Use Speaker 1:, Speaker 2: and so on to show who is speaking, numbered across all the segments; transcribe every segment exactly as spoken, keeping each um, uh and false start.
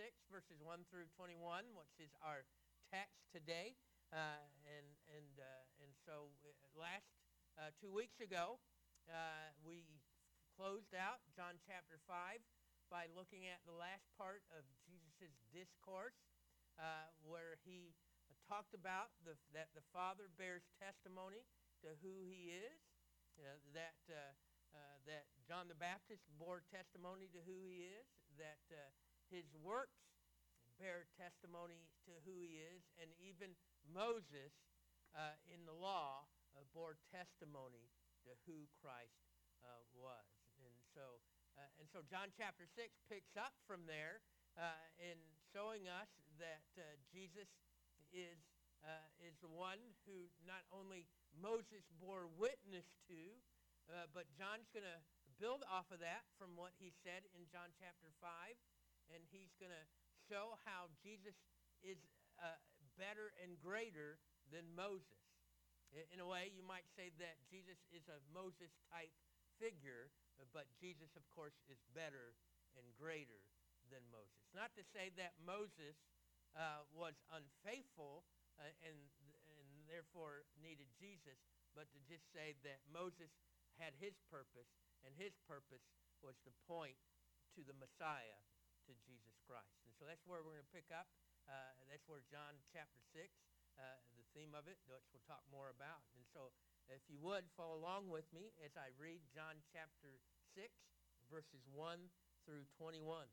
Speaker 1: six, verses one through twenty-one, which is our text today. Uh, and and uh, and so uh, last uh, two weeks ago, uh, we closed out John chapter five by looking at the last part of Jesus' discourse, uh, where he talked about the, that the Father bears testimony to who he is, uh, that uh, uh, that John the Baptist bore testimony to who he is, that uh, his works bear testimony to who he is, and even Moses uh, in the law uh, bore testimony to who Christ uh, was. And so, uh, and so John chapter six picks up from there uh, in showing us that uh, Jesus is uh, is the one who not only Moses bore witness to, uh, but John's going to build off of that from what he said in John chapter five, and he's going to show how Jesus is uh, better and greater than Moses. In a way, you might say that Jesus is a Moses-type figure, but Jesus, of course, is better and greater than Moses. Not to say that Moses uh, was unfaithful uh, and, and therefore needed Jesus, but to just say that Moses had his purpose, and his purpose was to point to the Messiah, to Jesus Christ. And so that's where we're going to pick up. Uh, that's where John chapter six, uh, the theme of it, which we'll talk more about. And so if you would, follow along with me as I read John chapter six, verses one through twenty-one.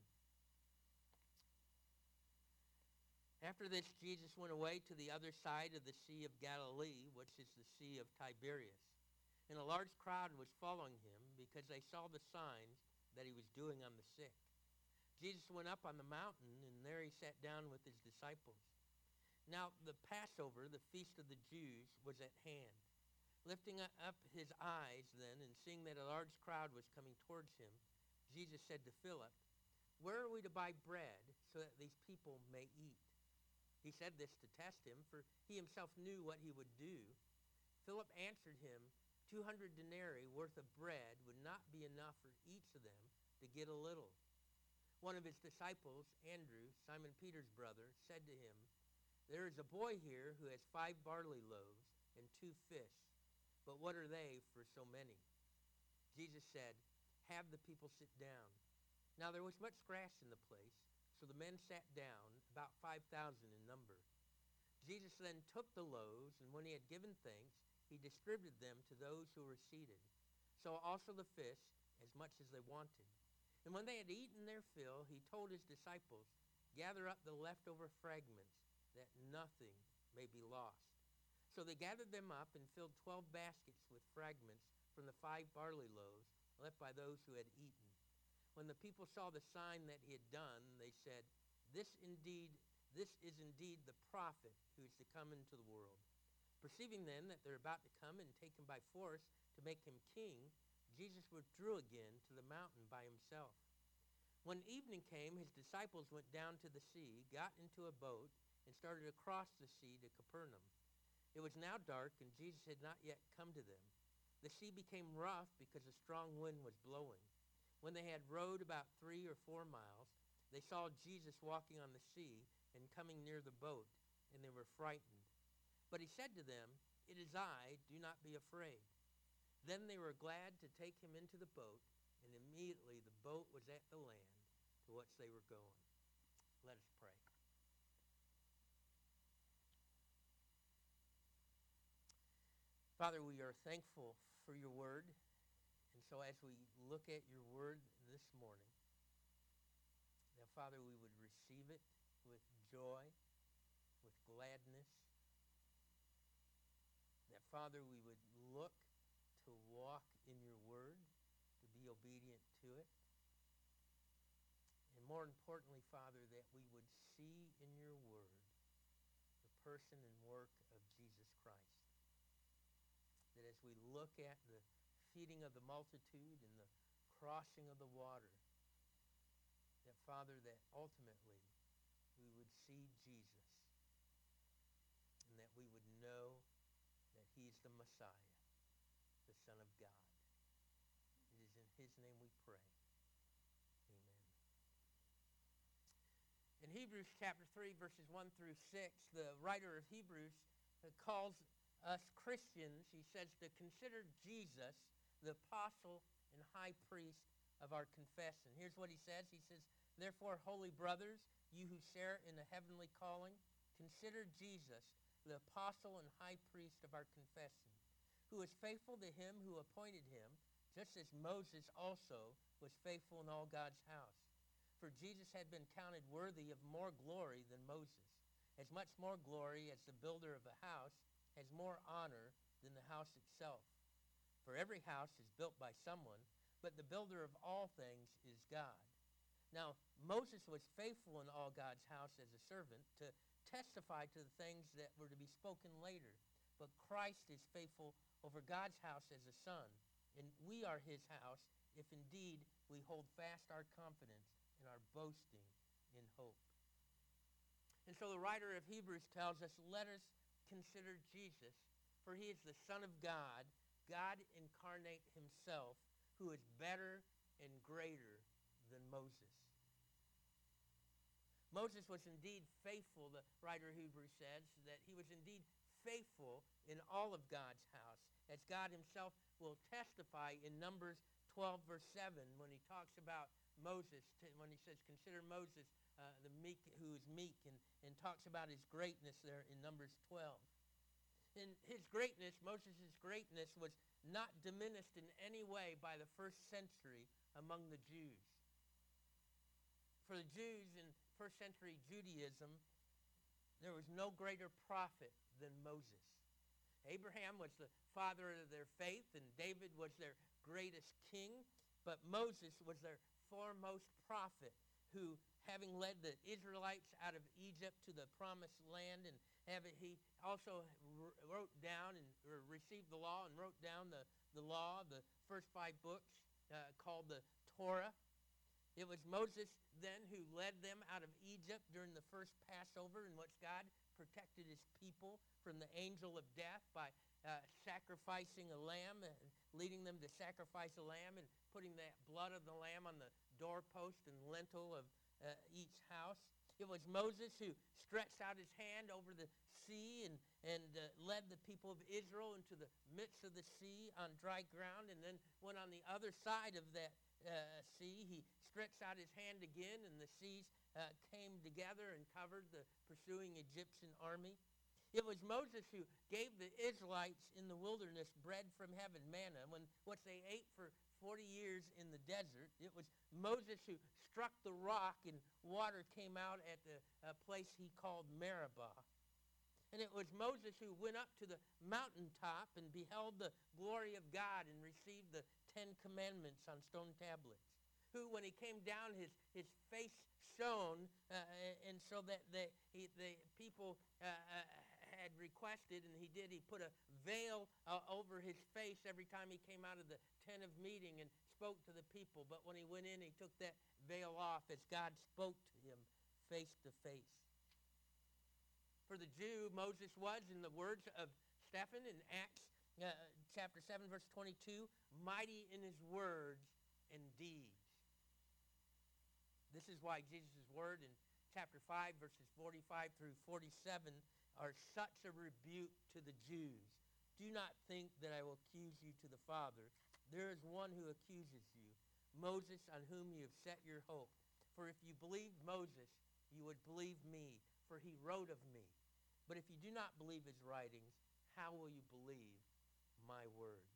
Speaker 1: After this, Jesus went away to the other side of the Sea of Galilee, which is the Sea of Tiberias. And a large crowd was following him because they saw the signs that he was doing on the sick. Jesus went up on the mountain, and there he sat down with his disciples. Now the Passover, the feast of the Jews, was at hand. Lifting up his eyes then, and seeing that a large crowd was coming towards him, Jesus said to Philip, "Where are we to buy bread so that these people may eat?" He said this to test him, for he himself knew what he would do. Philip answered him, Two hundred denarii worth of bread would not be enough for each of them to get a little. One of his disciples, Andrew, Simon Peter's brother, said to him, "There is a boy here who has five barley loaves and two fish, but what are they for so many?" Jesus said, "Have the people sit down." Now there was much grass in the place, so the men sat down, about five thousand in number. Jesus then took the loaves, and when he had given thanks, he distributed them to those who were seated. So also the fish, as much as they wanted. And when they had eaten their fill, he told his disciples, "Gather up the leftover fragments, that nothing may be lost." So they gathered them up and filled twelve baskets with fragments from the five barley loaves left by those who had eaten. When the people saw the sign that he had done, they said, This indeed, this is indeed the prophet who is to come into the world. Perceiving then that they're about to come and take him by force to make him king, Jesus withdrew again to the mountain by himself. When evening came, his disciples went down to the sea, got into a boat, and started across the sea to Capernaum. It was now dark, and Jesus had not yet come to them. The sea became rough because a strong wind was blowing. When they had rowed about three or four miles, they saw Jesus walking on the sea and coming near the boat, and they were frightened. But he said to them, "It is I, do not be afraid." Then they were glad to take him into the boat, and immediately the boat was at the land to which they were going. Let us pray. Father, we are thankful for your word. And so as we look at your word this morning, that, Father, we would receive it with joy, with gladness. That, Father, we would look to walk in your word, to be obedient to it. And more importantly, Father, that we would see in your word the person and work of Jesus Christ. That as we look at the feeding of the multitude and the crossing of the water, that, Father, that ultimately we would see Jesus and that we would know that he's the Messiah, the Son of God. It is in his name we pray. Amen. And Hebrews chapter three, verses one through six, the writer of Hebrews uh, calls us Christians, he says, to consider Jesus the apostle and high priest of our confession. Here's what he says. He says, therefore, holy brothers, you who share in a heavenly calling, consider Jesus the apostle and high priest of our confession, who is faithful to him who appointed him, just as Moses also was faithful in all God's house. For Jesus had been counted worthy of more glory than Moses, as much more glory as the builder of a house has more honor than the house itself. For every house is built by someone, but the builder of all things is God. Now, Moses was faithful in all God's house as a servant to testify to the things that were to be spoken later. But Christ is faithful over God's house as a son, and we are his house if indeed we hold fast our confidence and our boasting in hope. And so the writer of Hebrews tells us, let us consider Jesus, for he is the Son of God, God incarnate himself, who is better and greater than Moses. Moses was indeed faithful, the writer of Hebrews says, that he was indeed faithful in all of God's house, as God himself will testify in Numbers twelve, verse seven, when he talks about Moses, when he says, consider Moses, uh, the meek, who is meek, and, and talks about his greatness there in Numbers twelve. In his greatness, Moses' greatness was not diminished in any way by the first century among the Jews. For the Jews in first century Judaism, there was no greater prophet than Moses. Abraham was the father of their faith, and David was their greatest king, but Moses was their foremost prophet, who, having led the Israelites out of Egypt to the promised land, and having, he also wrote down and received the law and wrote down the, the law, the first five books uh, called the Torah. It was Moses then who led them out of Egypt during the first Passover, in which God protected his people from the angel of death by uh, sacrificing a lamb, and leading them to sacrifice a lamb and putting that blood of the lamb on the doorpost and lintel of uh, each house. It was Moses who stretched out his hand over the sea and, and uh, led the people of Israel into the midst of the sea on dry ground, and then went on the other side of that uh, sea. He stretched out his hand again, and the seas uh, came together and covered the pursuing Egyptian army. It was Moses who gave the Israelites in the wilderness bread from heaven, manna, when what they ate for forty years in the desert. It was Moses who struck the rock and water came out at the uh, place he called Meribah. And it was Moses who went up to the mountaintop and beheld the glory of God and received the Ten Commandments on stone tablets. Who, when he came down, his, his face shone, uh, and so that the, he, the people uh, uh, had requested, and he did, he put a veil uh, over his face every time he came out of the tent of meeting and spoke to the people. But when he went in, he took that veil off as God spoke to him face to face. For the Jew, Moses was, in the words of Stephen in Acts uh, chapter seven, verse twenty-two, mighty in his words and deeds. This is why Jesus' word in chapter five, verses forty-five through forty-seven are such a rebuke to the Jews. Do not think that I will accuse you to the Father. There is one who accuses you, Moses, on whom you have set your hope. For if you believed Moses, you would believe me, for he wrote of me. But if you do not believe his writings, how will you believe my words?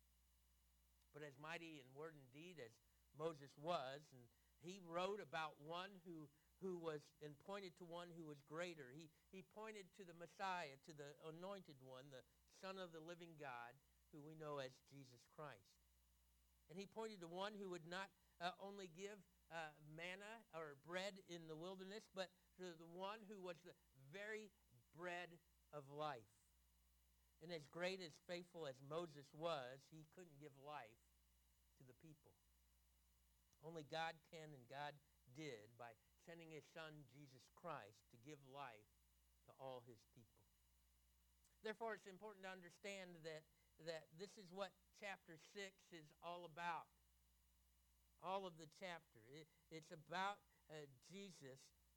Speaker 1: But as mighty in word and deed as Moses was, and he wrote about one who, who was, and pointed to one who was greater. He, he pointed to the Messiah, to the anointed one, the Son of the living God, who we know as Jesus Christ. And he pointed to one who would not uh, only give uh, manna or bread in the wilderness, but to the one who was the very bread of life. And as great, as faithful as Moses was, he couldn't give life to the people. Only God can, and God did, by sending his son, Jesus Christ, to give life to all his people. Therefore, it's important to understand that, that this is what chapter six is all about. All of the chapter. It, it's about uh, Jesus,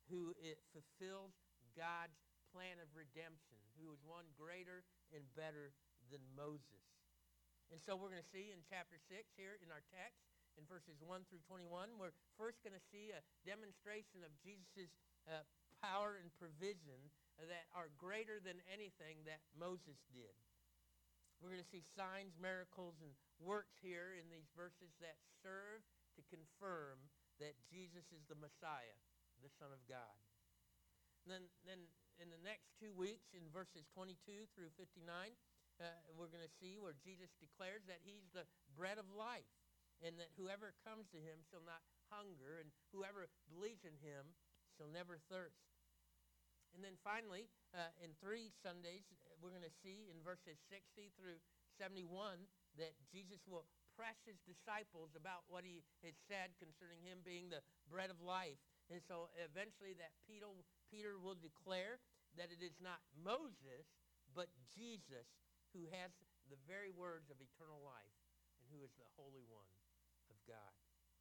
Speaker 1: who it fulfills God's plan of redemption, who is one greater and better than Moses. And so we're going to see in chapter six here in our text, in verses one through twenty-one, we're first going to see a demonstration of Jesus' uh, power and provision that are greater than anything that Moses did. We're going to see signs, miracles, and works here in these verses that serve to confirm that Jesus is the Messiah, the Son of God. And then, then in the next two weeks, in verses twenty-two through fifty-nine, uh, we're going to see where Jesus declares that he's the bread of life, and that whoever comes to him shall not hunger, and whoever believes in him shall never thirst. And then finally, uh, in three Sundays, we're going to see in verses sixty through seventy-one that Jesus will press his disciples about what he had said concerning him being the bread of life. And so eventually that Peter, Peter will declare that it is not Moses, but Jesus who has the very words of eternal life and who is the Holy One of God.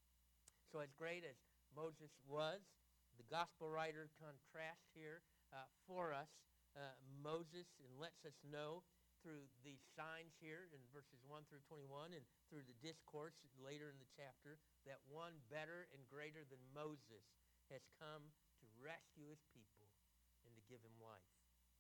Speaker 1: So as great as Moses was, the gospel writer contrasts here uh, for us uh, Moses and lets us know through these signs here in verses one through twenty-one and through the discourse later in the chapter that one better and greater than Moses has come to rescue his people and to give him life.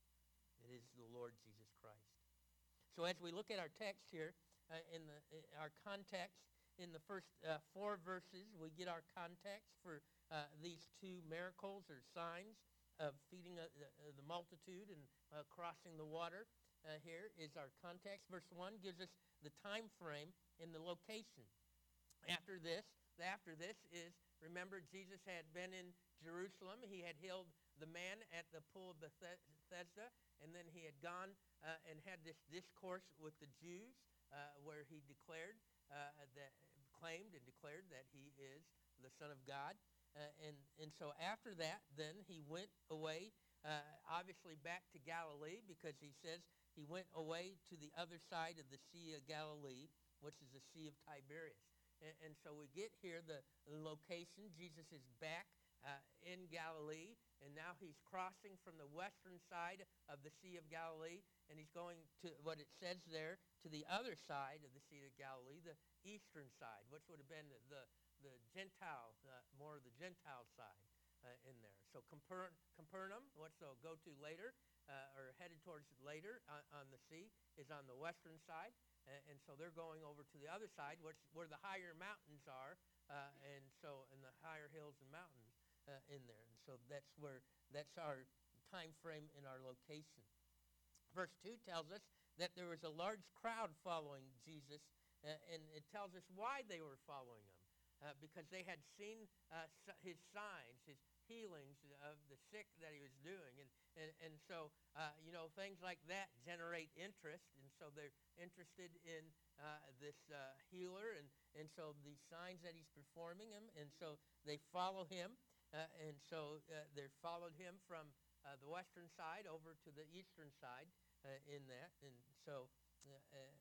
Speaker 1: It is the Lord Jesus Christ. So as we look at our text here, uh, in the in our context, in the first uh, four verses, we get our context for uh, these two miracles or signs of feeding uh, the, uh, the multitude and uh, crossing the water. Uh, here is our context. Verse one gives us the time frame and the location. After this, after this is, remember, Jesus had been in Jerusalem. He had healed the man at the pool of Bethesda, and then he had gone uh, and had this discourse with the Jews uh, where he declared uh, that, claimed and declared that he is the Son of God. Uh, and, and so after that, then he went away, uh, obviously back to Galilee, because he says he went away to the other side of the Sea of Galilee, which is the Sea of Tiberias. And, and so we get here the, the location. Jesus is back uh, in Galilee, and now he's crossing from the western side of the Sea of Galilee, and he's going to what it says there, to the other side of the Sea of Galilee, the eastern side, which would have been the, the, the Gentile, uh, more of the Gentile side uh, in there. So Caper- Capernaum, which they'll go to later, uh, or headed towards later on, on the sea, is on the western side. And, and so they're going over to the other side, which, where the higher mountains are, uh, and so and the higher hills and mountains uh, in there. And so that's where that's our time frame in our location. Verse two tells us that there was a large crowd following Jesus, uh, and it tells us why they were following him, uh, because they had seen uh, his signs, his healings of the sick that he was doing. And, and, and so, uh, you know, things like that generate interest, and so they're interested in uh, this uh, healer, and, and so these signs that he's performing him, and so they follow him, uh, and so uh, they followed him from uh, the western side over to the eastern side uh, in that, and so uh,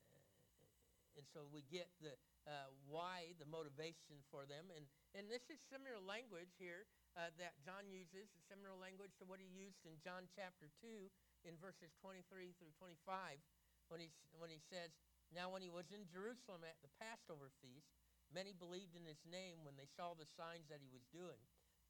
Speaker 1: uh, and so we get the uh, why, the motivation for them, and, and this is similar language here uh, that John uses, similar language to what he used in John chapter two in verses twenty-three through twenty-five, when he, when he says, "Now when he was in Jerusalem at the Passover feast, many believed in his name when they saw the signs that he was doing.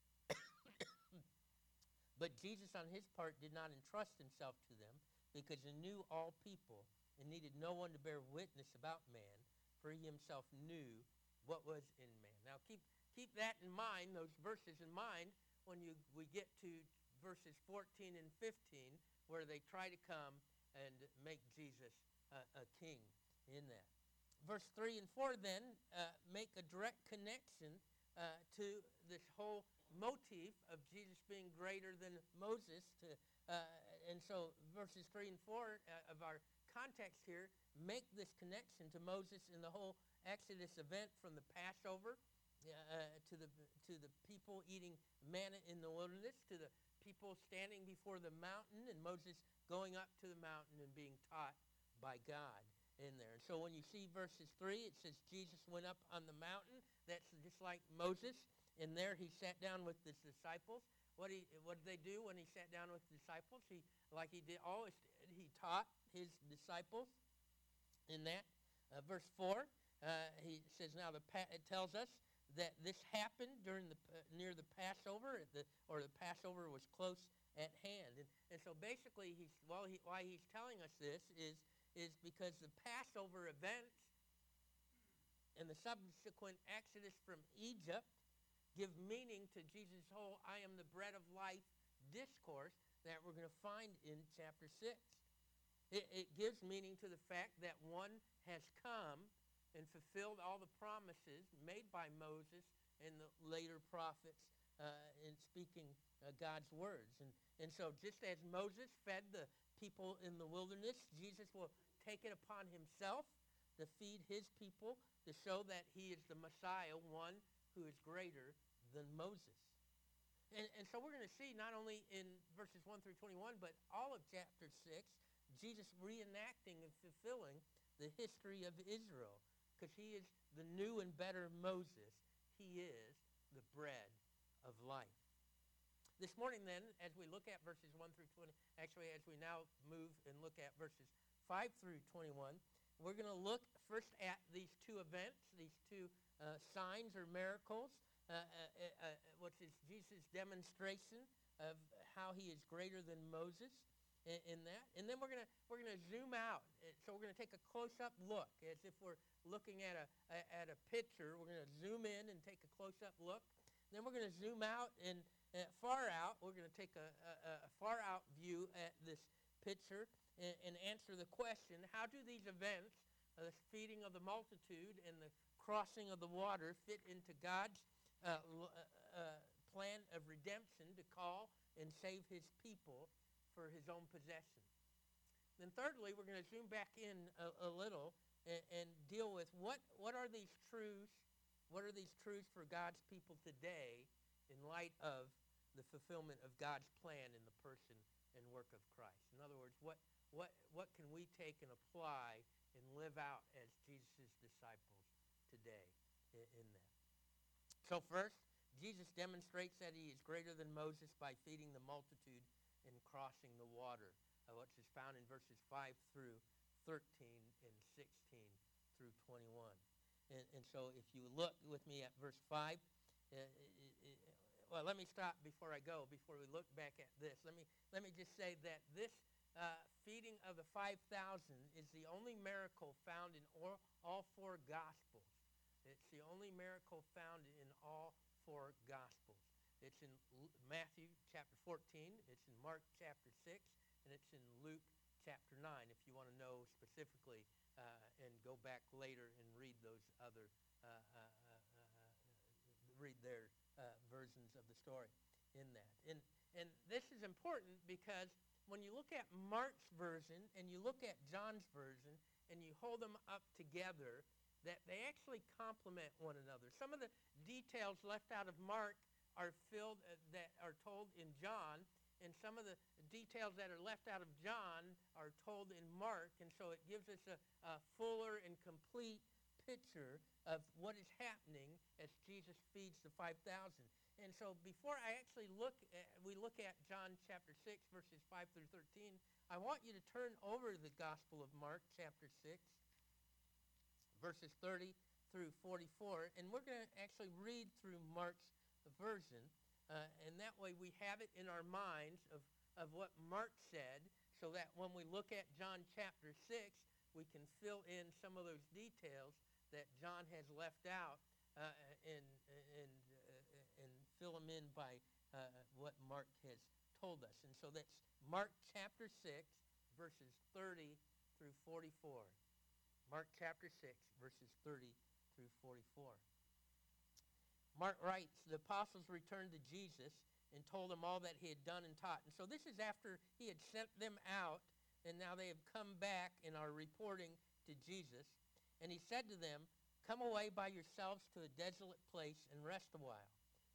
Speaker 1: But Jesus on his part did not entrust himself to them, because he knew all people and needed no one to bear witness about man, for he himself knew what was in man." Now keep keep that in mind, those verses in mind, when you we get to verses fourteen and fifteen, where they try to come and make Jesus uh, a king in that. Verse three and four then uh, make a direct connection uh, to this whole motif of Jesus being greater than Moses. To, uh, and so verses three and four uh, of our context here make this connection to Moses in the whole Exodus event, from the Passover uh, to the to the people eating manna in the wilderness, to the people standing before the mountain, and Moses going up to the mountain and being taught by God in there. And so when you see verses three, it says Jesus went up on the mountain. That's just like Moses. And there he sat down with his disciples. what he what did they do when he sat down with the disciples? He, like he did always did, he taught his disciples in that. Uh, verse four, uh, he says, now the pa- it tells us that this happened during the uh, near the Passover, at the, or the Passover was close at hand. And, and so basically, he's, well, he, why he's telling us this is, is because the Passover events and the subsequent exodus from Egypt give meaning to Jesus' whole I am the bread of life discourse that we're going to find in chapter six. It, it gives meaning to the fact that one has come and fulfilled all the promises made by Moses and the later prophets uh, in speaking uh, God's words. And, and so just as Moses fed the people in the wilderness, Jesus will take it upon himself to feed his people to show that he is the Messiah, one who is greater than Moses. And, and so we're going to see not only in verses one through twenty-one, but all of chapter six, Jesus reenacting and fulfilling the history of Israel, because he is the new and better Moses. He is the bread of life. This morning then, as we look at verses one through twenty, actually as we now move and look at verses five through twenty-one, we're going to look first at these two events, these two uh, signs or miracles, uh, uh, uh, which is Jesus' demonstration of how he is greater than Moses in, in that. And then we're going to we're going to zoom out. So we're going to take a close-up look, as if we're looking at a, a at a picture. We're going to zoom in and take a close-up look. Then we're going to zoom out and uh, far out. We're going to take a, a, a far-out view at this picture and, and answer the question, how do these events, uh, the feeding of the multitude and the crossing of the water, fit into God's uh, uh, uh, plan of redemption to call and save his people for his own possession? Then thirdly, we're going to zoom back in a, a little and, and deal with what, what are these truths, what are these truths for God's people today in light of the fulfillment of God's plan in the person and work of Christ. In other words, what, what, what can we take and apply and live out as Jesus' disciples today in, in that? So first, Jesus demonstrates that he is greater than Moses by feeding the multitude and crossing the water, uh, which is found in verses five through thirteen and sixteen through twenty-one. And, and so if you look with me at verse five, uh, it, it, well, let me stop before I go, before we look back at this. Let me, let me just say that this uh, feeding of the five thousand is the only miracle found in all, all four Gospels. It's the only miracle found in all four Gospels. It's in Matthew chapter fourteen, it's in Mark chapter six, and it's in Luke chapter nine, if you want to know specifically uh, and go back later and read those other, uh, uh, uh, uh, read their uh, versions of the story in that. And, and this is important because when you look at Mark's version and you look at John's version and you hold them up together, that they actually complement one another. Some of the details left out of Mark are filled, uh, that are told in John, and some of the details that are left out of John are told in Mark, and so it gives us a, a fuller and complete picture of what is happening as Jesus feeds the five thousand. And so before I actually look at, we look at John chapter six, verses five through thirteen, I want you to turn over to the Gospel of Mark chapter six, verses thirty through forty-four, and we're going to actually read through Mark's version, uh, and that way we have it in our minds of, of what Mark said, so that when we look at John chapter six, we can fill in some of those details that John has left out uh, and, and, uh, and fill them in by uh, what Mark has told us. And so that's Mark chapter six, verses thirty through forty-four. Mark chapter six, verses thirty through forty-four. Mark writes, the apostles returned to Jesus and told him all that he had done and taught. And so this is after he had sent them out, and now they have come back and are reporting to Jesus. And he said to them, come away by yourselves to a desolate place and rest a while.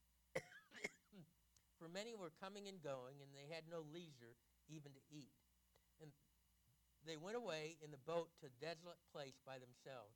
Speaker 1: For many were coming and going, and they had no leisure even to eat. And they went away in the boat to a desolate place by themselves.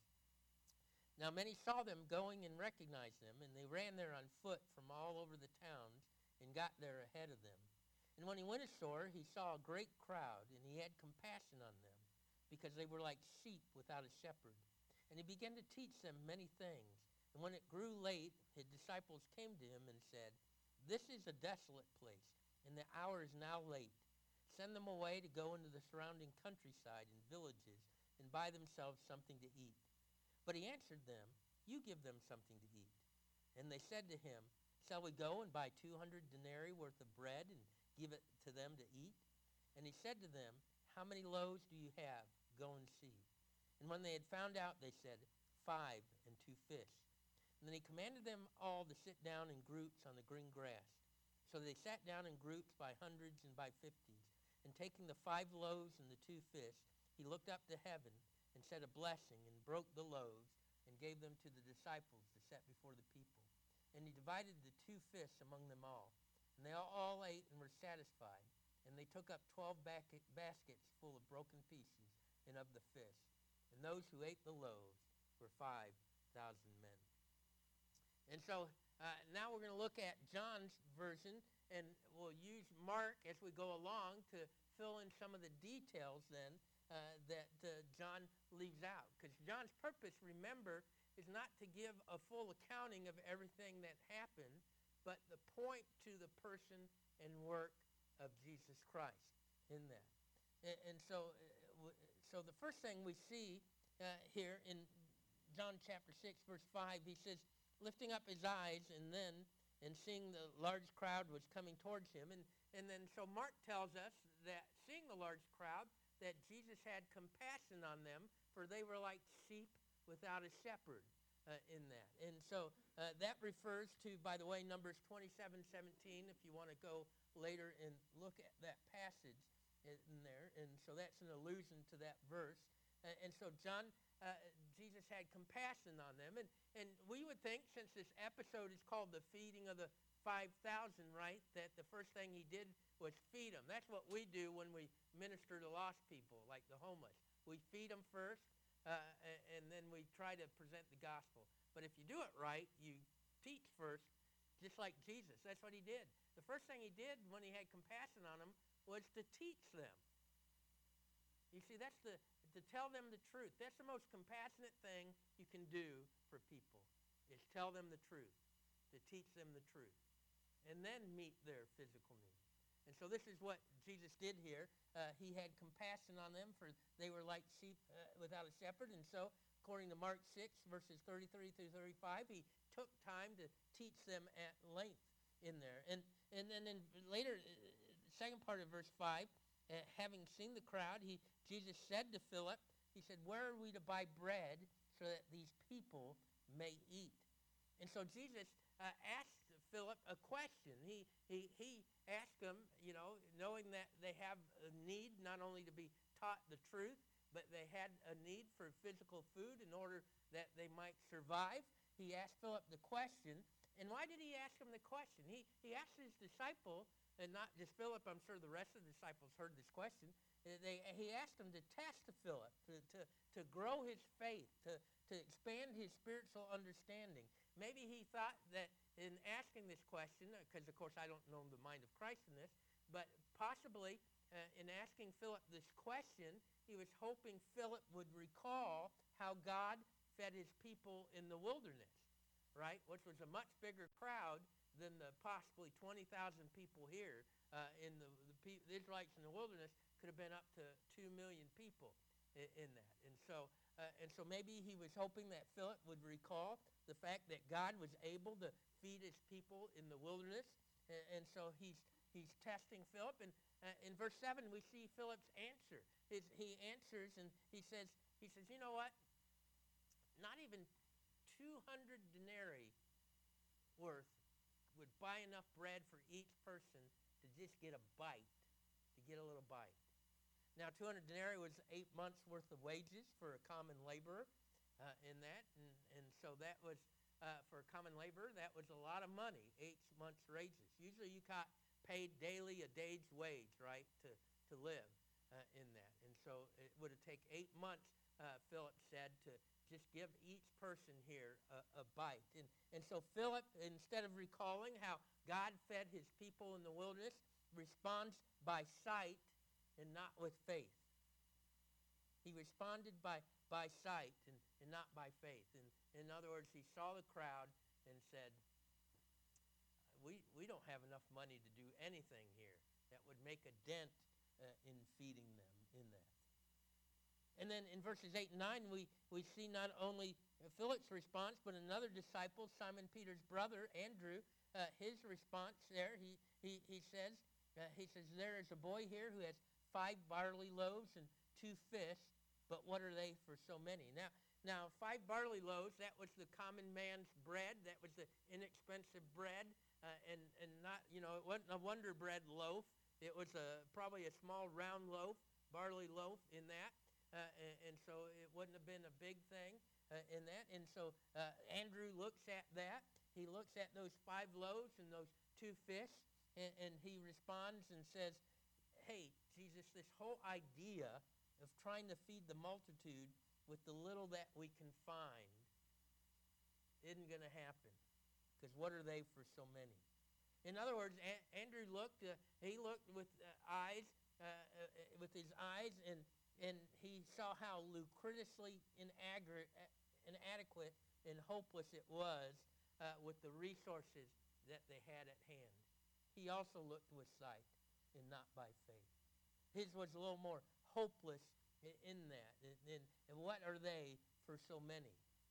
Speaker 1: Now many saw them going and recognized them, and they ran there on foot from all over the towns and got there ahead of them. And when he went ashore, he saw a great crowd, and he had compassion on them, because they were like sheep without a shepherd. And he began to teach them many things. And when it grew late, his disciples came to him and said, "This is a desolate place, and the hour is now late. Send them away to go into the surrounding countryside and villages and buy themselves something to eat." But he answered them, "You give them something to eat." And they said to him, "Shall we go and buy two hundred denarii worth of bread and give it to them to eat?" And he said to them, "How many loaves do you have? Go and see." And when they had found out, they said, "Five and two fish." And then he commanded them all to sit down in groups on the green grass. So they sat down in groups by hundreds and by fifties. And taking the five loaves and the two fish, he looked up to heaven and said a blessing and broke the loaves and gave them to the disciples to set before the people. And he divided the two fish among them all. And they all ate and were satisfied. And they took up twelve baskets full of broken pieces and of the fish. And those who ate the loaves were five thousand men. And so uh, now we're going to look at John's version, and we'll use Mark as we go along to fill in some of the details then uh, that uh, John leaves out. Because John's purpose, remember, is not to give a full accounting of everything that happened, but the point to the person and work of Jesus Christ in that. And, and so, uh, so the first thing we see uh, here in John chapter six, verse five, he says, lifting up his eyes and then, and seeing the large crowd was coming towards him. And, and then so Mark tells us that seeing the large crowd, that Jesus had compassion on them, for they were like sheep without a shepherd. Uh, in that. And so uh, that refers to, by the way, Numbers twenty-seven seventeen, if you want to go later and look at that passage in, in there. And so that's an allusion to that verse. Uh, and so John, uh, Jesus had compassion on them. And, and we would think, since this episode is called the feeding of the five thousand, right, that the first thing he did was feed them. That's what we do when we minister to lost people, like the homeless. We feed them first. Uh, and then we try to present the gospel. But if you do it right, you teach first, just like Jesus. That's what he did. The first thing he did when he had compassion on them was to teach them. You see, that's the to tell them the truth. That's the most compassionate thing you can do for people, is tell them the truth, to teach them the truth, and then meet their physical needs. And so this is what Jesus did here. Uh, he had compassion on them, for they were like sheep uh, without a shepherd. And so, according to Mark six, verses thirty-three through thirty-five, he took time to teach them at length in there. And and then in later, uh, second part of verse five, uh, having seen the crowd, he Jesus said to Philip, he said, "Where are we to buy bread so that these people may eat?" And so Jesus uh, asked Philip a question. He he he asked him, you know, knowing that they have a need not only to be taught the truth, but they had a need for physical food in order that they might survive. He asked Philip the question. And why did he ask him the question? He he asked his disciple, and not just Philip, I'm sure the rest of the disciples heard this question. They, he asked him to test Philip, to, to, to grow his faith, to, to expand his spiritual understanding. Maybe he thought that in asking this question, because of course I don't know the mind of Christ in this, but possibly uh, in asking Philip this question, he was hoping Philip would recall how God fed his people in the wilderness, right, which was a much bigger crowd than the possibly twenty thousand people here. Uh, in the, the, the Israelites in the wilderness could have been up to two million people in, in that. And so, uh, and so maybe he was hoping that Philip would recall the fact that God was able to feed his people in the wilderness. And, and so he's he's testing Philip. And uh, in verse seven, we see Philip's answer. His, he answers and he says, he says, you know what? Not even two hundred denarii worth would buy enough bread for each person to just get a bite, to get a little bite. Now, two hundred denarii was eight months' worth of wages for a common laborer uh, in that. And, and so that was, uh, for a common laborer, that was a lot of money, eight months' wages. Usually you got paid daily a day's wage, right, to, to live uh, in that. And so it would have taken eight months uh, Philip said to just give each person here a, a bite. And, and so Philip, instead of recalling how God fed his people in the wilderness, responds by sight and not with faith. He responded by, by sight and, and not by faith. And in other words, he saw the crowd and said, we, we don't have enough money to do anything here that would make a dent uh, in feeding them in that. And then in verses eight and nine, we, we see not only Philip's response, but another disciple, Simon Peter's brother, Andrew, uh, his response there, he, he, he says, uh, he says, there is a boy here who has five barley loaves and two fish, but what are they for so many? Now, now five barley loaves, that was the common man's bread. That was the inexpensive bread, uh, and, and not, you know, it wasn't a Wonder Bread loaf. It was a, probably a small round loaf, barley loaf in that. Uh, and, and so it wouldn't have been a big thing uh, in that. And so uh, Andrew looks at that. He looks at those five loaves and those two fish, and, and he responds and says, hey, Jesus, this whole idea of trying to feed the multitude with the little that we can find isn't going to happen, because what are they for so many? In other words, A- Andrew looked, uh, he looked with uh, eyes, uh, uh, with his eyes, and And he saw how lucratively inaggr- inadequate and hopeless it was uh, with the resources that they had at hand. He also looked with sight and not by faith. His was a little more hopeless in that. And, and, and what are they for so many?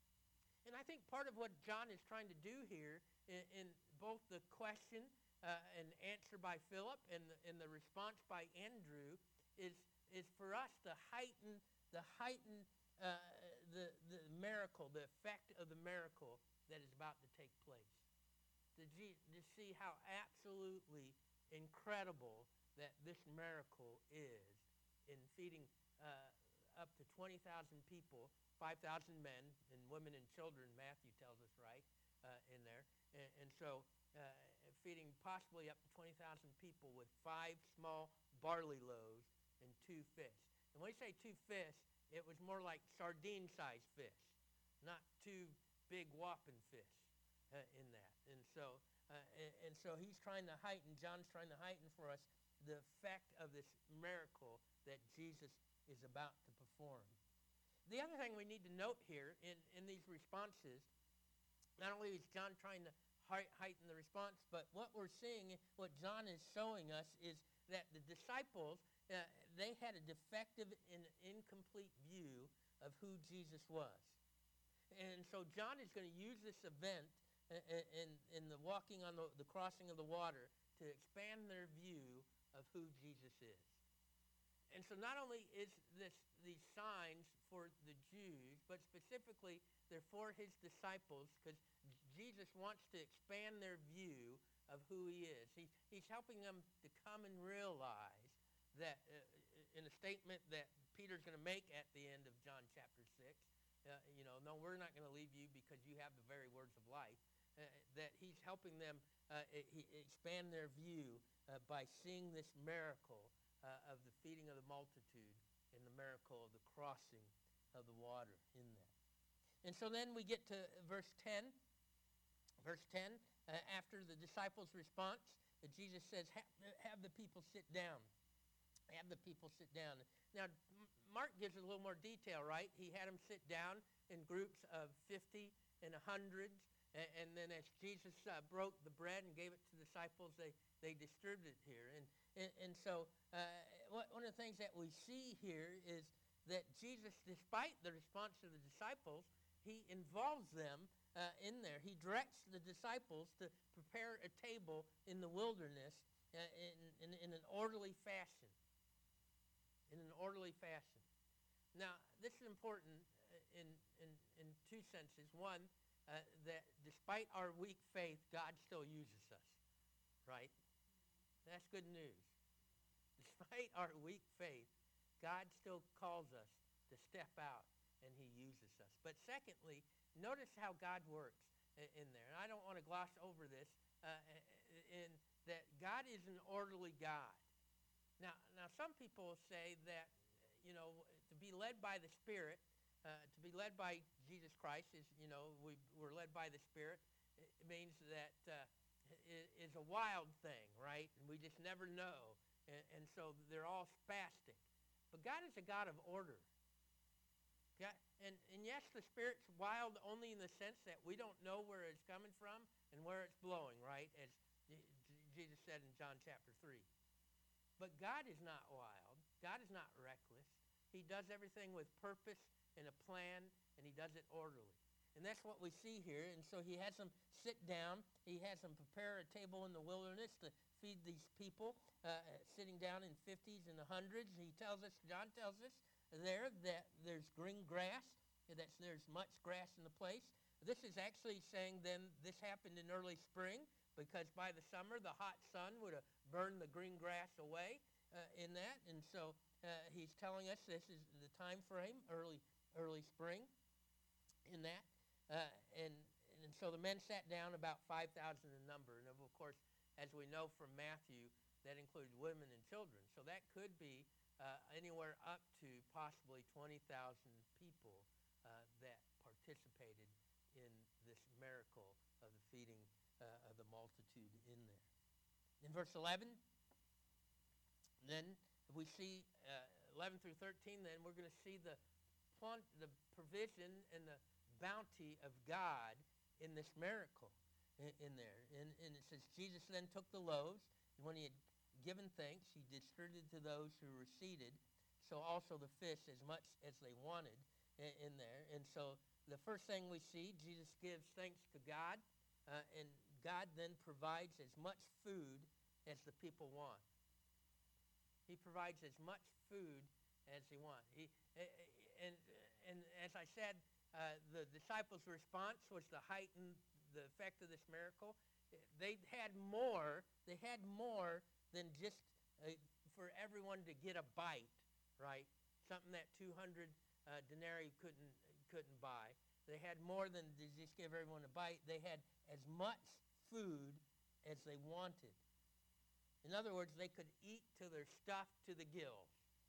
Speaker 1: And I think part of what John is trying to do here in, in both the question uh, and answer by Philip and the, and the response by Andrew is is for us to heighten the heighten uh, the the miracle, the effect of the miracle that is about to take place. To, G- to see how absolutely incredible that this miracle is in feeding uh, up to twenty thousand people, five thousand men and women and children, Matthew tells us, right, uh, in there. And, and so uh, feeding possibly up to twenty thousand people with five small barley loaves and two fish. And when we say two fish, it was more like sardine-sized fish, not two big whopping fish uh, in that. And so, uh, and, and so he's trying to heighten, John's trying to heighten for us the effect of this miracle that Jesus is about to perform. The other thing we need to note here in, in these responses, not only is John trying to heighten the response, but what we're seeing, what John is showing us is that the disciples, uh, they had a defective and incomplete view of who Jesus was. And so John is going to use this event in, in the walking on the, the crossing of the water to expand their view of who Jesus is. And so not only is this these signs for the Jews, but specifically they're for his disciples, because Jesus wants to expand their view of who he is. He, he's helping them to come and realize that uh, in a statement that Peter's going to make at the end of John chapter six, uh, you know, no, we're not going to leave you because you have the very words of life, uh, that he's helping them uh, he, expand their view uh, by seeing this miracle uh, of the feeding of the multitude and the miracle of the crossing of the water in that. And so then we get to verse ten. Verse ten, uh, after the disciples' response, uh, Jesus says, have, have the people sit down. Have the people sit down. Now, Mark gives a little more detail, right? He had them sit down in groups of fifty and hundreds. And, and then as Jesus uh, broke the bread and gave it to the disciples, they, they distributed it here. And, and, and so uh, what, one of the things that we see here is that Jesus, despite the response of the disciples, he involves them uh, in there. He directs the disciples to prepare a table in the wilderness uh, in, in, in an orderly fashion. In an orderly fashion. Now, this is important in, in, in two senses. One, uh, that despite our weak faith, God still uses us, right? That's good news. Despite our weak faith, God still calls us to step out, and he uses us. But secondly, notice how God works in there. And I don't want to gloss over this, uh, in that God is an orderly God. Now, now some people say that, you know, to be led by the Spirit Uh, to be led by Jesus Christ is, you know, we, we're led by the Spirit. It means that uh, it is a wild thing, right? And we just never know. And, and so they're all spastic. But God is a God of order. God, and, and yes, the Spirit's wild only in the sense that we don't know where it's coming from and where it's blowing, right? As Jesus said in John chapter three. But God is not wild. God is not reckless. He does everything with purpose and a plan, and he does it orderly. And that's what we see here. And so he has them sit down. He has them prepare a table in the wilderness to feed these people, uh, sitting down in fifties and hundreds. He tells us, John tells us there that there's green grass, that there's much grass in the place. This is actually saying then this happened in early spring, because by the summer the hot sun would have burned the green grass away uh, in that. And so uh, he's telling us this is the time frame, early early spring in that. Uh, and, and so the men sat down, about five thousand in number. And of course, as we know from Matthew, that included women and children. So that could be uh, anywhere up to possibly twenty thousand people uh, that participated in this miracle of the feeding uh, of the multitude in there. In verse eleven, then we see uh, eleven through thirteen, then we're going to see the, the provision and the bounty of God in this miracle in, in there. And, and it says, Jesus then took the loaves, and when he had given thanks, he distributed to those who were seated, so also the fish as much as they wanted in, in there. And so the first thing we see, Jesus gives thanks to God, uh, and God then provides as much food as the people want. He provides as much food as they want. He, and, and as I said, uh, the disciples' response was to heighten the effect of this miracle. They had more. They had more than just uh, for everyone to get a bite, right? Something that two hundred uh, denarii couldn't couldn't buy. They had more than to just give everyone a bite. They had as much food as they wanted. In other words, they could eat till they're stuffed to the gills.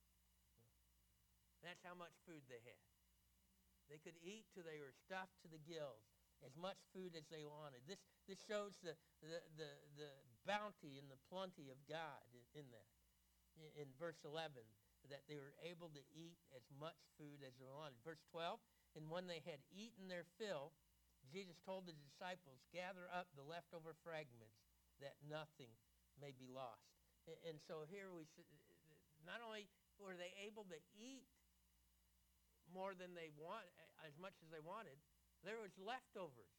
Speaker 1: That's how much food they had. They could eat till they were stuffed to the gills, as much food as they wanted. This this shows the the, the, the bounty and the plenty of God in, in that. In, in verse eleven, that they were able to eat as much food as they wanted. Verse twelve, and when they had eaten their fill, Jesus told the disciples, gather up the leftover fragments, that nothing may be lost. And, and so here we see, not only were they able to eat more than they want, as much as they wanted, there was leftovers.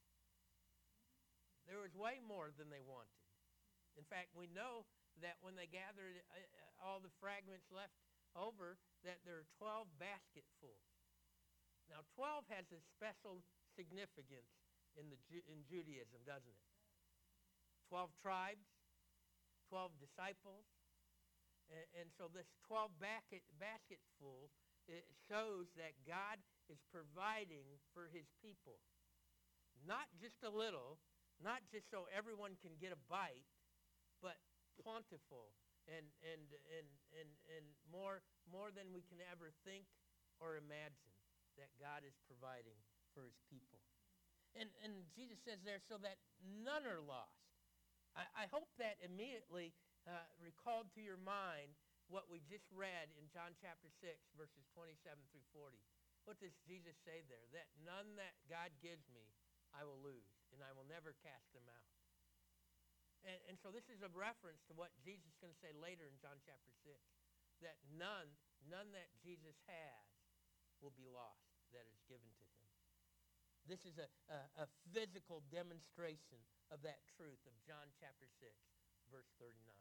Speaker 1: There was way more than they wanted. In fact, we know that when they gathered uh, all the fragments left over, that there are twelve basketfuls. Now, twelve has a special significance in the in Judaism, doesn't it? Twelve tribes, twelve disciples, and, and so this twelve basket, basketfuls, it shows that God is providing for his people. Not just a little, not just so everyone can get a bite, but plentiful and and and and, and more more than we can ever think or imagine that God is providing for his people. And and Jesus says there, so that none are lost. I, I hope that immediately uh, recalled to your mind what we just read in John chapter six, verses twenty-seven through forty. What does Jesus say there? That none that God gives me, I will lose, and I will never cast them out. And, and so this is a reference to what Jesus is going to say later in John chapter six, that none, none that Jesus has will be lost that is given to him. This is a, a, a physical demonstration of that truth of John chapter six, verse thirty-nine.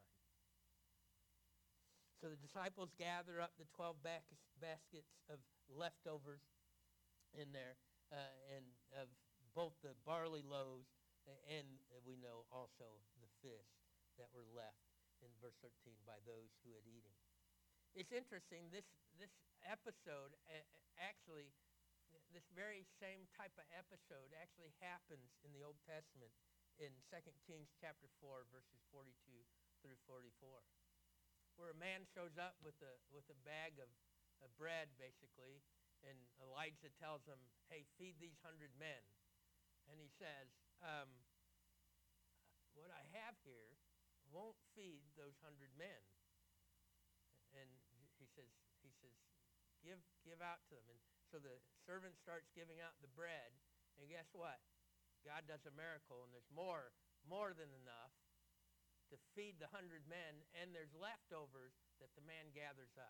Speaker 1: So the disciples gather up the twelve baskets of leftovers in there, uh, and of both the barley loaves and uh, we know also the fish that were left in verse thirteen by those who had eaten. It's interesting, this, this episode uh, actually, this very same type of episode actually happens in the Old Testament in Second Kings chapter four, verses forty-two through forty-four. Where a man shows up with a with a bag of, of bread, basically, and Elijah tells him, hey, feed these hundred men. And he says, um, what I have here won't feed those hundred men. And he says, he says, give give out to them. And so the servant starts giving out the bread, and guess what? God does a miracle, and there's more, more than enough to feed the hundred men, and there's leftovers that the man gathers up.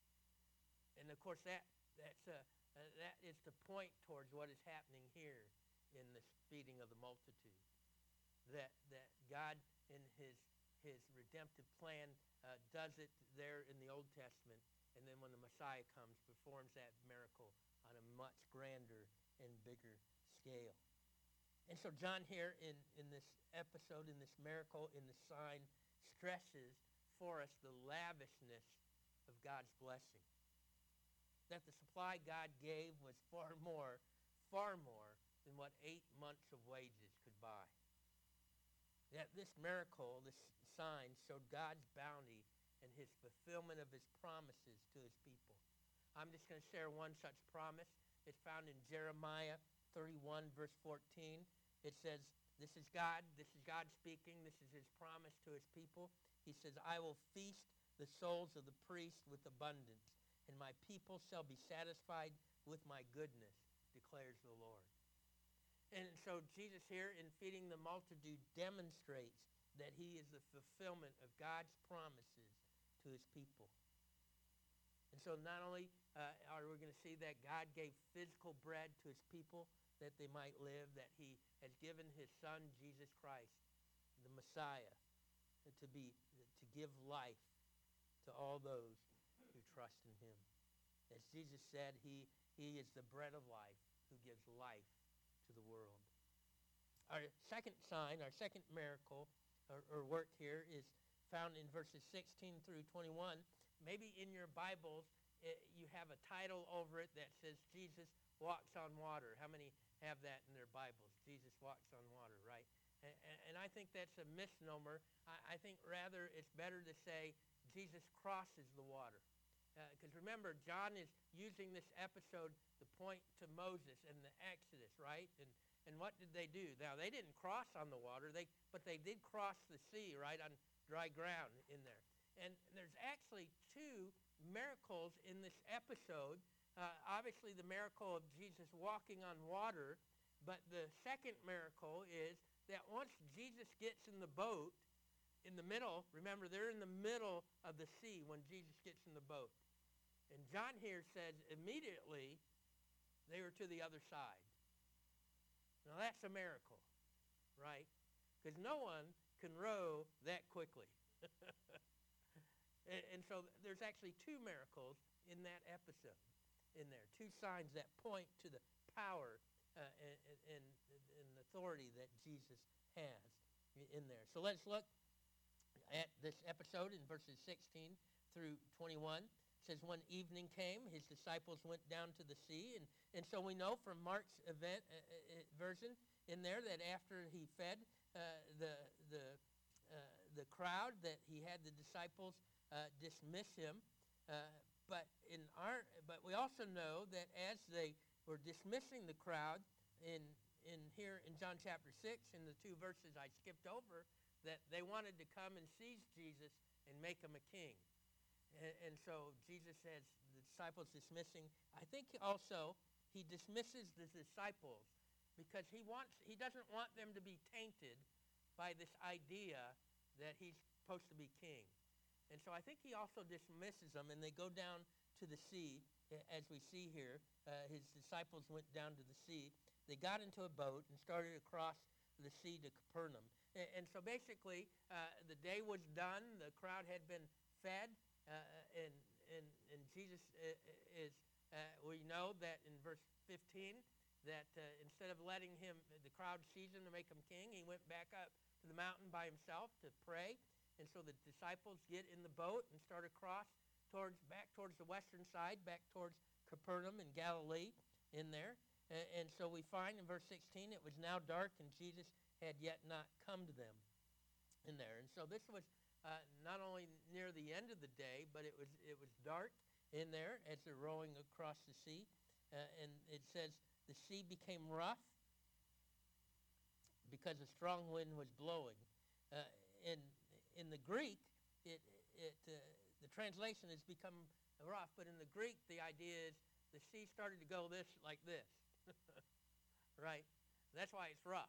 Speaker 1: And of course, that that's a uh, that is to point towards what is happening here in this feeding of the multitude. That that God in His His redemptive plan uh, does it there in the Old Testament, and then when the Messiah comes, performs that miracle on a much grander and bigger scale. And so John here in, in this episode, in this miracle, in the sign, stresses for us the lavishness of God's blessing. That the supply God gave was far more, far more than what eight months of wages could buy. That this miracle, this sign, showed God's bounty and His fulfillment of His promises to His people. I'm just going to share one such promise. It's found in Jeremiah thirty-one, verse fourteen. It says, this is God, this is God speaking, this is His promise to His people. He says, I will feast the souls of the priests with abundance, and my people shall be satisfied with my goodness, declares the Lord. And so Jesus here in feeding the multitude demonstrates that He is the fulfillment of God's promises to His people. And so not only uh, are we going to see that God gave physical bread to His people that they might live, that He has given His Son, Jesus Christ, the Messiah, to be to give life to all those who trust in Him. As Jesus said, He, he is the bread of life who gives life to the world. Our second sign, our second miracle or, or work here is found in verses sixteen through twenty-one. Maybe in your Bibles, it, you have a title over it that says Jesus walks on water. How many have that in their Bibles? Jesus walks on water, right? And, and I think that's a misnomer. I, I think rather it's better to say Jesus crosses the water. Because uh, remember, John is using this episode to point to Moses and the Exodus, right? And and what did they do? Now, they didn't cross on the water, they but they did cross the sea, right, on dry ground in there. And there's actually two miracles in this episode. Uh, obviously, the miracle of Jesus walking on water, but the second miracle is that once Jesus gets in the boat, in the middle, remember, they're in the middle of the sea when Jesus gets in the boat. And John here says immediately they were to the other side. Now, that's a miracle, right? Because no one can row that quickly. and, and so there's actually two miracles in that episode. In there, two signs that point to the power uh, and, and, and authority that Jesus has in there. So let's look at this episode in verses sixteen through twenty-one. It says, when evening came, his disciples went down to the sea. And, and so we know from Mark's event uh, uh, version in there that after he fed uh, the, the, uh, the crowd, that he had the disciples uh, dismiss him. Uh, But in our, but we also know that as they were dismissing the crowd in in here in John chapter six, in the two verses I skipped over, that they wanted to come and seize Jesus and make him a king. And, and so Jesus says the disciples dismissing. I think also he dismisses the disciples because he wants he doesn't want them to be tainted by this idea that he's supposed to be king. And so I think he also dismisses them, and they go down to the sea, as we see here. Uh, his disciples went down to the sea. They got into a boat and started across the sea to Capernaum. And, and so basically, uh, the day was done. The crowd had been fed, uh, and, and, and Jesus is, uh, we know that in verse fifteen, that uh, instead of letting him, the crowd seize him to make him king, he went back up to the mountain by himself to pray. And so the disciples get in the boat and start across towards back towards the western side, back towards Capernaum in Galilee in there. And, and so we find in verse sixteen, it was now dark and Jesus had yet not come to them in there. And so this was uh, not only near the end of the day, but it was it was dark in there as they're rowing across the sea. uh, and it says the sea became rough because a strong wind was blowing. Uh, in in the Greek, it it uh, the translation has become rough, but in the Greek, the idea is the sea started to go this like this, right? That's why it's rough.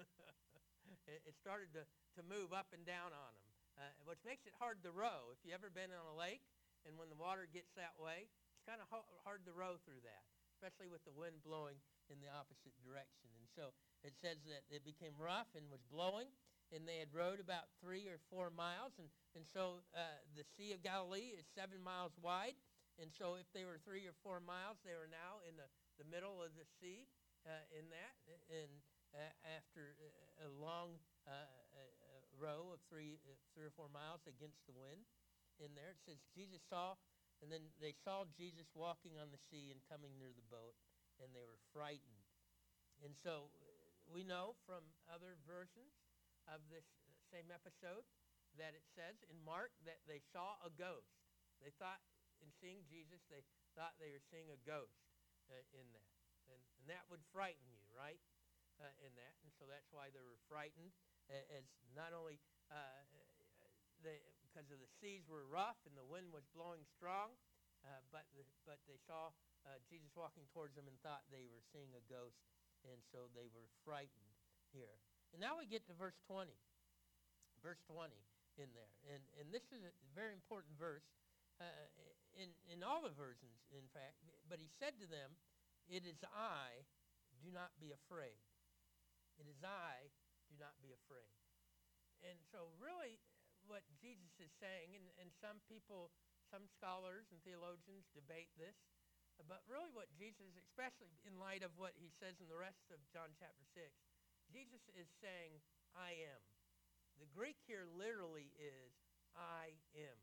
Speaker 1: it, it started to, to move up and down on them, uh, which makes it hard to row. If you ever been on a lake, and when the water gets that way, it's kind of ho- hard to row through that, especially with the wind blowing in the opposite direction. And so it says that it became rough and was blowing, and they had rowed about three or four miles. And, and so uh, the Sea of Galilee is seven miles wide. And so if they were three or four miles, they were now in the, the middle of the sea uh, in that. And uh, after a long uh, a, a row of three, uh, three or four miles against the wind in there, it says Jesus saw, and then they saw Jesus walking on the sea and coming near the boat, and they were frightened. And so we know from other versions of this same episode that it says in Mark that they saw a ghost. They thought in seeing Jesus, they thought they were seeing a ghost uh, in that. And, and that would frighten you, right, uh, in that. And so that's why they were frightened, uh, as not only uh, they, because of the seas were rough and the wind was blowing strong, uh, but, the, but they saw uh, Jesus walking towards them and thought they were seeing a ghost, and so they were frightened here. And now we get to verse twenty. Verse twenty in there. And, and this is a very important verse uh, in, in all the versions, in fact. But he said to them, "It is I, do not be afraid." It is I, do not be afraid. And so really what Jesus is saying, and, and some people, some scholars and theologians debate this, but really what Jesus, especially in light of what he says in the rest of John chapter six, Jesus is saying, I am. The Greek here literally is, I am.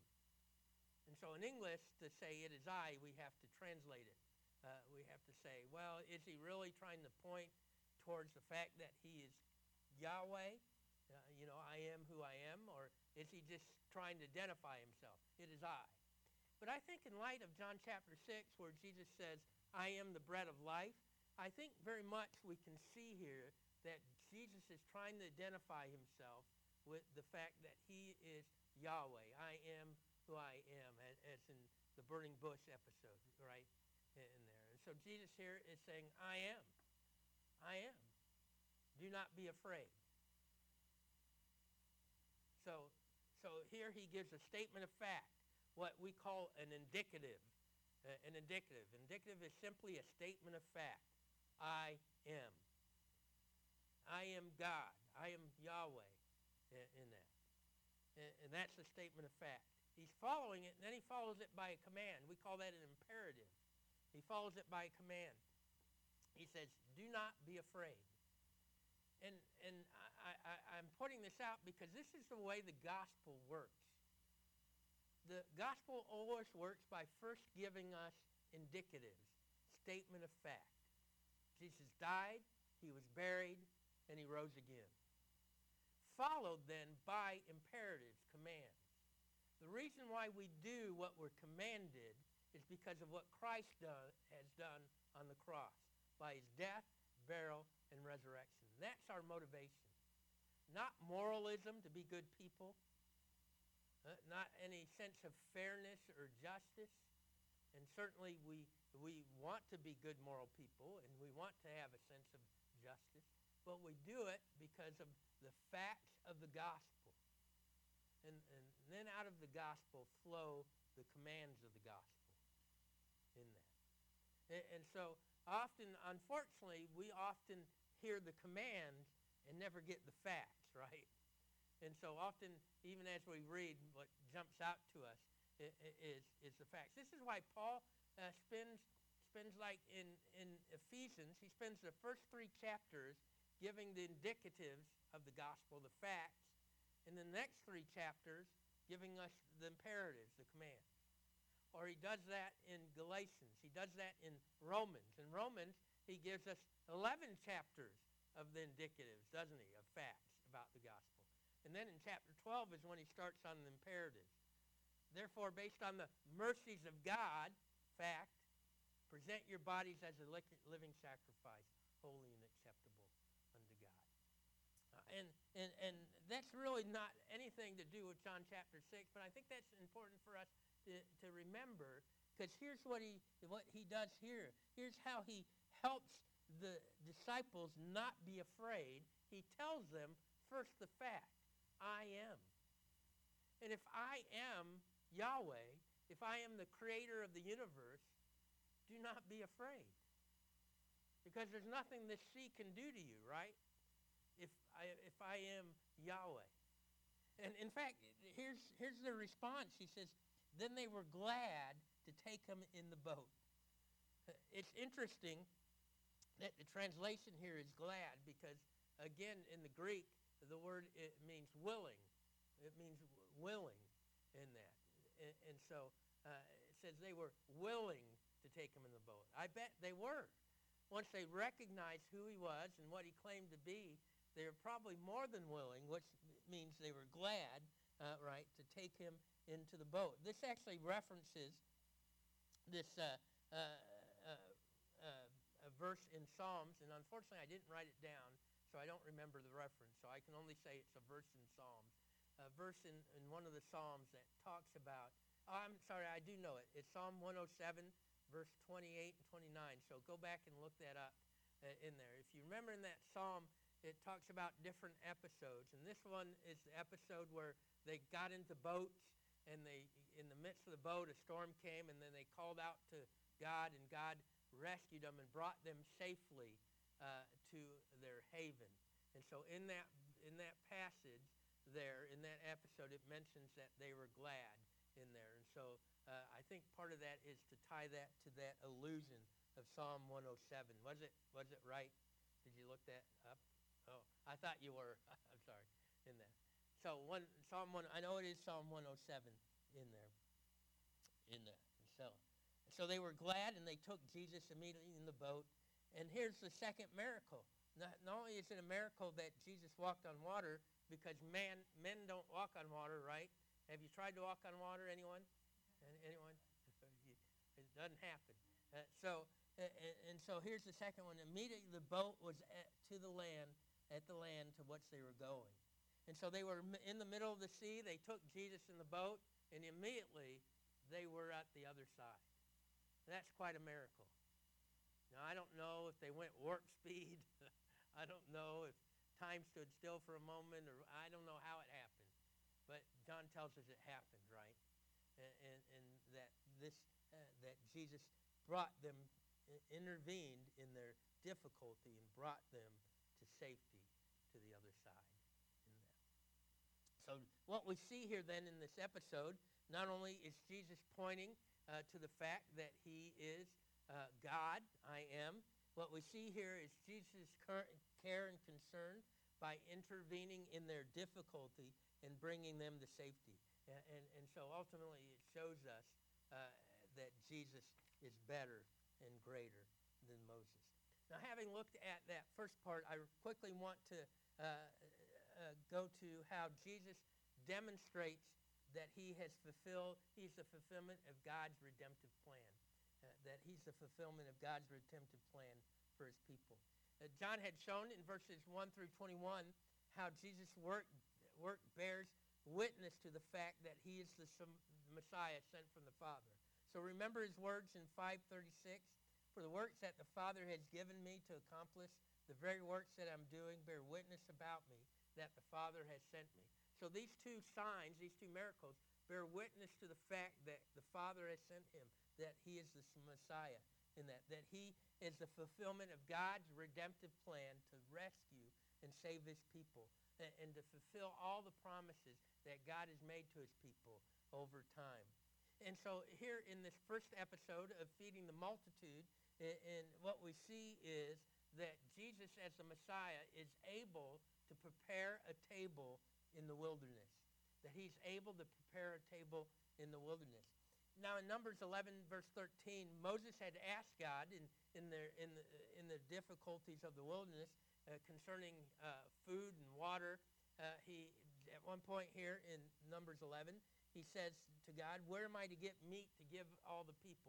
Speaker 1: And so in English, to say it is I, we have to translate it. Uh, we have to say, well, is he really trying to point towards the fact that he is Yahweh? Uh, you know, I am who I am? Or is he just trying to identify himself? It is I. But I think in light of John chapter six, where Jesus says, I am the bread of life, I think very much we can see here that Jesus is trying to identify himself with the fact that he is Yahweh. I am who I am, as in the burning bush episode, right, in there. And so Jesus here is saying, I am. I am. Do not be afraid. So, so here he gives a statement of fact, what we call an indicative. Uh, an indicative. Indicative is simply a statement of fact. I am. I am God. I am Yahweh in, in that. And, and that's a statement of fact. He's following it, and then he follows it by a command. We call that an imperative. He follows it by a command. He says, do not be afraid. And, and I, I, I'm putting this out because this is the way the gospel works. The gospel always works by first giving us indicatives, statement of fact. Jesus died, he was buried, and he rose again. Followed then by imperatives, commands. The reason why we do what we're commanded is because of what Christ do, has done on the cross by his death, burial, and resurrection. That's our motivation. Not moralism to be good people, uh, not any sense of fairness or justice, and certainly we, we want to be good moral people, and we want to have a sense of justice, but we do it because of the facts of the gospel. And, and then out of the gospel flow the commands of the gospel in that. And, and so often, unfortunately, we often hear the commands and never get the facts, right? And so often, even as we read, what jumps out to us is, is the facts. This is why Paul uh, spends, spends like in, in Ephesians, he spends the first three chapters giving the indicatives of the gospel, the facts, and the next three chapters giving us the imperatives, the commands. Or he does that in Galatians. He does that in Romans. In Romans, he gives us eleven chapters of the indicatives, doesn't he, of facts about the gospel. And then in chapter twelve is when he starts on the imperatives. Therefore, based on the mercies of God, fact, Present your bodies as a living sacrifice, holy and acceptable unto God. Uh, and, and, and that's really not anything to do with John chapter six, but I think that's important for us to, to remember, because here's what he, what he does here. Here's how he helps the disciples not be afraid. He tells them, first, the fact, I am. And if I am Yahweh, if I am the creator of the universe, do not be afraid. Because there's nothing this sea can do to you, right? If I, if I am Yahweh. And in fact, here's, here's the response. He says, then they were glad to take him in the boat. It's interesting that the translation here is glad because, again, in the Greek, the word, it means willing. It means willing in that. And, and so uh, it says they were willing to take him in the boat. I bet they were. Once they recognized who he was and what he claimed to be, they were probably more than willing, which means they were glad, uh, right, to take him into the boat. This actually references this uh, uh, uh, uh, a verse in Psalms, and unfortunately I didn't write it down, so I don't remember the reference, so I can only say it's a verse in Psalms. A verse in, in one of the Psalms that talks about, oh, I'm sorry, I do know it. It's Psalm one oh seven, verse twenty-eight and twenty-nine, so go back and look that up uh, in there. If you remember in that Psalm, it talks about different episodes, and this one is the episode where they got into boats, and they, in the midst of the boat, a storm came, and then they called out to God, and God rescued them and brought them safely uh, to their haven. And so in that in that passage there, in that episode, it mentions that they were glad in there. And so uh, I think part of that is to tie that to that allusion of Psalm one oh seven. Was it was it right? Did you look that up? Oh, I thought you were. I'm sorry, in that. So one Psalm one, I know it is Psalm one oh seven in there. In that. So, so they were glad, and they took Jesus immediately in the boat. And here's the second miracle. Not, not only is it a miracle that Jesus walked on water, because man, men don't walk on water, right? Have you tried to walk on water, anyone? Anyone? It doesn't happen. Uh, so, uh, and, and so here's the second one. Immediately the boat was at, to the land, at the land to which they were going. And so they were in the middle of the sea. They took Jesus in the boat, and immediately they were at the other side. That's quite a miracle. Now, I don't know if they went warp speed. I don't know if time stood still for a moment, or I don't know how it happened. But John tells us it happened, right? And, and, and that this uh, that Jesus brought them, intervened in their difficulty and brought them to safety to the other side. In that. So what we see here then in this episode, not only is Jesus pointing uh, to the fact that he is uh, God, I am. What we see here is Jesus' care and concern by intervening in their difficulty and bringing them to safety. And, and, and so ultimately it shows us uh, that Jesus is better and greater than Moses. Now, having looked at that first part, I quickly want to uh, uh, go to how Jesus demonstrates that he has fulfilled, he's the fulfillment of God's redemptive plan. Uh, that he's the fulfillment of God's redemptive plan for his people. Uh, John had shown in verses one through twenty-one how Jesus' work, work bears witness to the fact that he is the Messiah sent from the Father. So remember his words in five thirty-six, for the works that the Father has given me to accomplish, the very works that I'm doing bear witness about me, that the Father has sent me. So these two signs, these two miracles, bear witness to the fact that the Father has sent him, that he is the Messiah, in that, that he is the fulfillment of God's redemptive plan to rescue and save his people, and, and to fulfill all the promises that God has made to his people over time. And so here in this first episode of feeding the multitude, and what we see is that Jesus as the Messiah is able to prepare a table in the wilderness, that he's able to prepare a table in the wilderness. Now in Numbers eleven, verse thirteen, Moses had asked God in, in, their, in, the, in the difficulties of the wilderness uh, concerning uh, food and water. Uh, he, at one point here in Numbers eleven, he says to God, where am I to get meat to give all the people?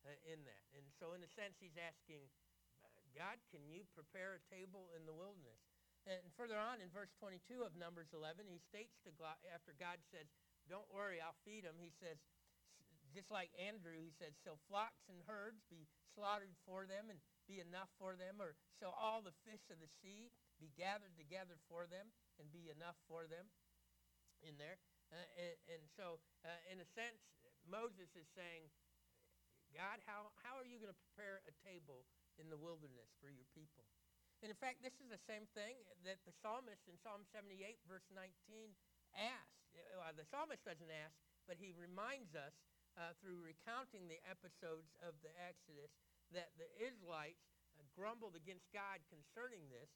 Speaker 1: uh, in that. And so in a sense, he's asking, uh, God, can you prepare a table in the wilderness? And further on in verse twenty-two of Numbers eleven, he states to God, after God says, don't worry, I'll feed them. He says, just like Andrew, he said, shall flocks and herds be slaughtered for them and be enough for them? Or shall all the fish of the sea be gathered together for them and be enough for them in there? Uh, and, and so, uh, in a sense, Moses is saying, God, how, how are you going to prepare a table in the wilderness for your people? And in fact, this is the same thing that the psalmist in Psalm seventy-eight, verse nineteen, asked. Well, the psalmist doesn't ask, but he reminds us uh, through recounting the episodes of the Exodus that the Israelites uh, grumbled against God concerning this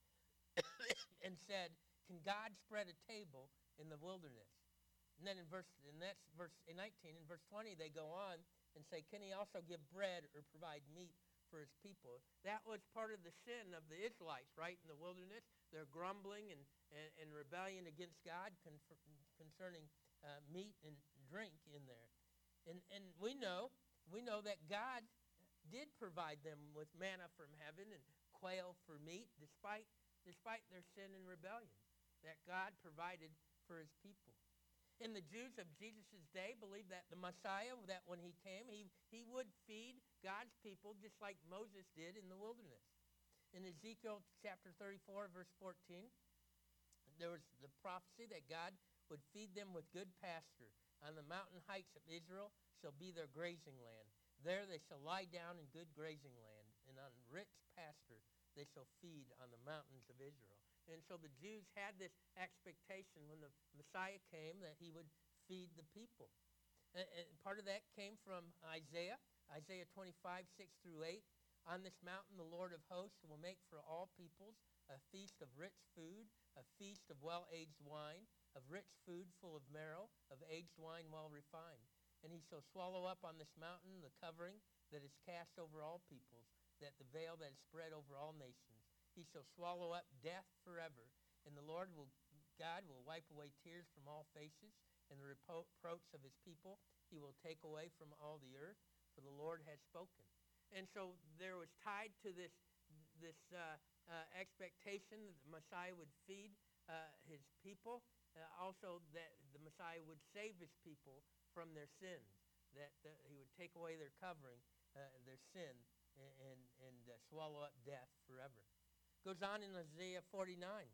Speaker 1: and said, can God spread a table in the wilderness? And then in verse, in that's verse in nineteen, in verse twenty, they go on and say, can he also give bread or provide meat for his people? That was part of the sin of the Israelites, right, in the wilderness. They're grumbling and, and, and rebellion against God con- concerning uh, meat and drink in there. And, and we know, we know that God did provide them with manna from heaven and quail for meat, despite, despite their sin and rebellion, that God provided for his people. And the Jews of Jesus' day believed that the Messiah, that when he came, he, he would feed God's people just like Moses did in the wilderness. In Ezekiel chapter thirty-four, verse fourteen, there was the prophecy that God would feed them with good pasture. On the mountain heights of Israel shall be their grazing land. There they shall lie down in good grazing land, and on rich pasture they shall feed on the mountains of Israel. And so the Jews had this expectation when the Messiah came that he would feed the people. And, and part of that came from Isaiah, Isaiah twenty-five, six through eight. On this mountain the Lord of hosts will make for all peoples a feast of rich food, a feast of well-aged wine, of rich food full of marrow, of aged wine well refined. And he shall swallow up on this mountain the covering that is cast over all peoples, that the veil that is spread over all nations. He shall swallow up death forever, and the Lord will, God will wipe away tears from all faces, and the reproach of his people he will take away from all the earth, for the Lord has spoken. And so there was tied to this, this uh, uh, expectation that the Messiah would feed uh, his people, uh, also that the Messiah would save his people from their sins, that uh, he would take away their covering, uh, their sin, and, and, and uh, swallow up death forever. Goes on in Isaiah forty-nine,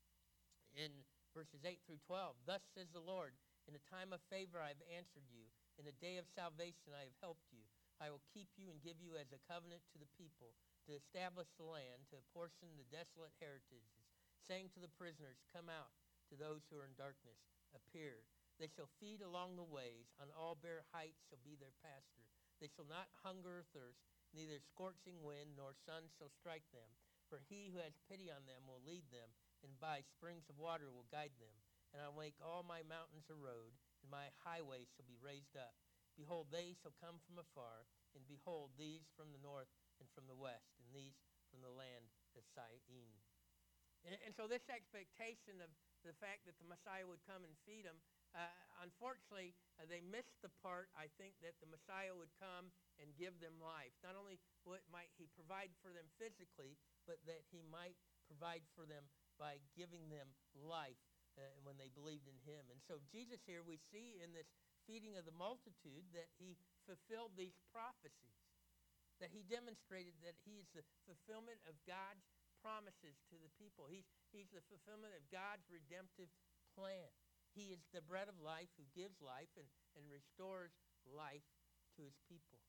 Speaker 1: in verses eight through twelve. Thus says the Lord, in a time of favor I have answered you. In a day of salvation I have helped you. I will keep you and give you as a covenant to the people, to establish the land, to apportion the desolate heritages, saying to the prisoners, come out, to those who are in darkness, appear. They shall feed along the ways, on all bare heights shall be their pasture. They shall not hunger or thirst, neither scorching wind nor sun shall strike them. For he who has pity on them will lead them, and by springs of water will guide them. And I will make all my mountains a road, and my highways shall be raised up. Behold, they shall come from afar, and behold, these from the north and from the west, and these from the land of Syene. And, and so this expectation of the fact that the Messiah would come and feed them, uh, unfortunately, uh, they missed the part, I think, that the Messiah would come and give them life. Not only what might he provide for them physically, but that he might provide for them by giving them life uh, when they believed in him. And so Jesus here, we see in this feeding of the multitude that he fulfilled these prophecies, that he demonstrated that he is the fulfillment of God's promises to the people. He's, he's the fulfillment of God's redemptive plan. He is the bread of life who gives life and, and restores life to his people.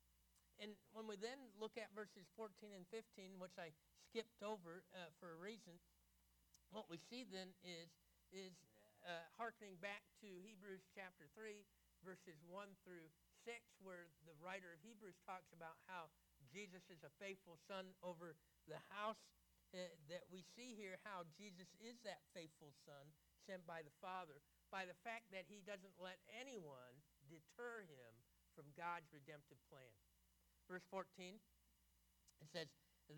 Speaker 1: And when we then look at verses fourteen and fifteen, which I skipped over uh, for a reason, what we see then is, is uh, hearkening back to Hebrews chapter three, verses one through six, where the writer of Hebrews talks about how Jesus is a faithful son over the house, uh, that we see here how Jesus is that faithful son sent by the Father, by the fact that he doesn't let anyone deter him from God's redemptive plan. Verse fourteen, it says,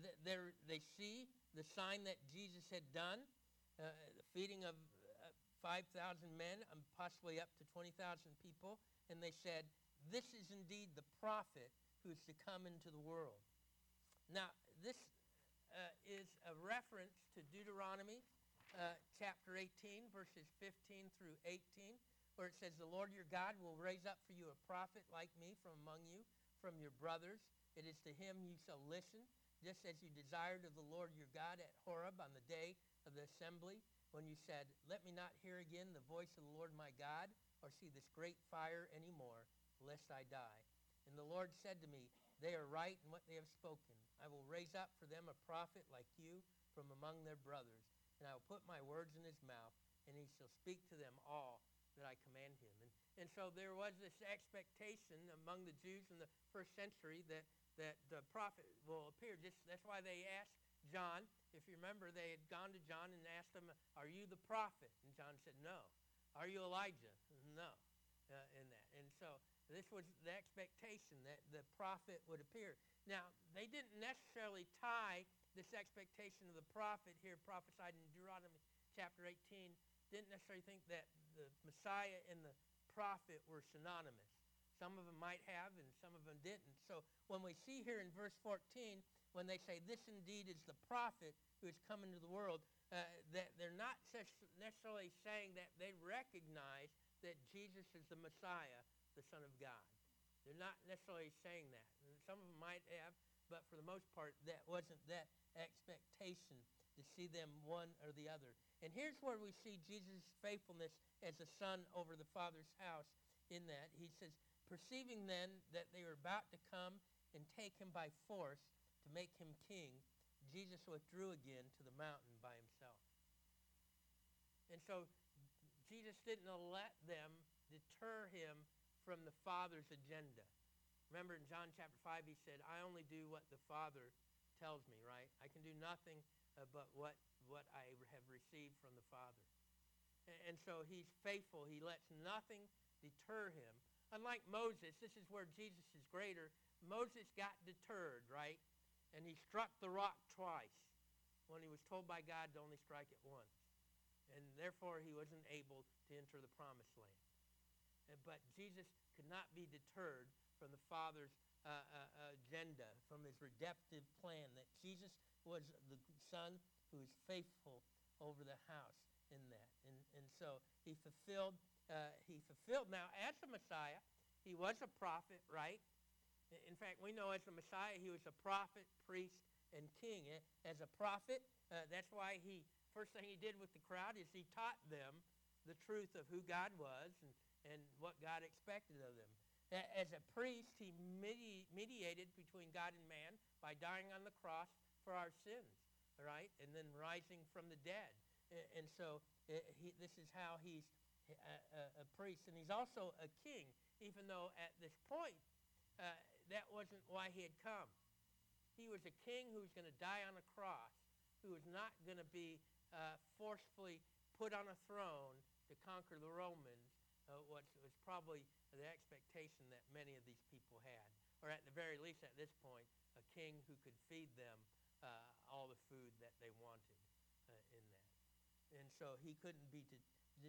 Speaker 1: they see the sign that Jesus had done, uh, the feeding of uh, five thousand men, and possibly up to twenty thousand people, and they said, this is indeed the prophet who is to come into the world. Now, this uh, is a reference to Deuteronomy uh, chapter eighteen, verses fifteen through eighteen, where it says, "The Lord your God will raise up for you a prophet like me from among you, from your brothers. It is to him you shall listen, just as you desired of the Lord your God at Horeb on the day of the assembly, when you said, 'Let me not hear again the voice of the Lord my God, or see this great fire any more, lest I die.' And the Lord said to me, 'They are right in what they have spoken. I will raise up for them a prophet like you from among their brothers, and I will put my words in his mouth, and he shall speak to them all that I command him.'" And, and so there was this expectation among the Jews in the first century that, that the prophet will appear. Just, that's why they asked John. If you remember, they had gone to John and asked him, "Are you the prophet?" And John said, "No." "Are you Elijah?" "No." Uh, in that. And so this was the expectation that the prophet would appear. Now, they didn't necessarily tie this expectation of the prophet here prophesied in Deuteronomy chapter eighteen, didn't necessarily think that the Messiah and the prophet were synonymous. Some of them might have, and some of them didn't. So when we see here in verse fourteen, when they say, "This indeed is the prophet who has come into the world," uh, that they're not necessarily saying that they recognize that Jesus is the Messiah, the Son of God. They're not necessarily saying that. And some of them might have, but for the most part, that wasn't that expectation to see them one or the other. And here's where we see Jesus' faithfulness as a son over the Father's house in that. He says, "Perceiving then that they were about to come and take him by force to make him king, Jesus withdrew again to the mountain by himself." And so Jesus didn't let them deter him from the Father's agenda. Remember in John chapter five, he said, "I only do what the Father tells me," right? "I can do nothing uh, but what, what I have received from the Father." And, and so he's faithful. He lets nothing deter him. Unlike Moses, this is where Jesus is greater. Moses got deterred, right? And he struck the rock twice when he was told by God to only strike it once. And therefore, he wasn't able to enter the promised land. But Jesus could not be deterred from the Father's uh, uh, agenda, from his redemptive plan, that Jesus was the Son who is faithful over the house in that. And, and so he fulfilled, uh, he fulfilled. Now, as the Messiah, he was a prophet, right? In fact, we know as the Messiah, he was a prophet, priest, and king. As a prophet, uh, that's why he, first thing he did with the crowd is he taught them the truth of who God was and, and what God expected of them. As a priest, he medi- mediated between God and man by dying on the cross for our sins, right? And then rising from the dead. And so uh, he, this is how he's a, a, a priest. And he's also a king, even though at this point, uh, that wasn't why he had come. He was a king who was going to die on a cross, who was not going to be uh, forcefully put on a throne to conquer the Romans, uh, what was probably the expectation that many of these people had. Or at the very least at this point, a king who could feed them uh, all the food that they wanted uh, in that. And so he couldn't be, to,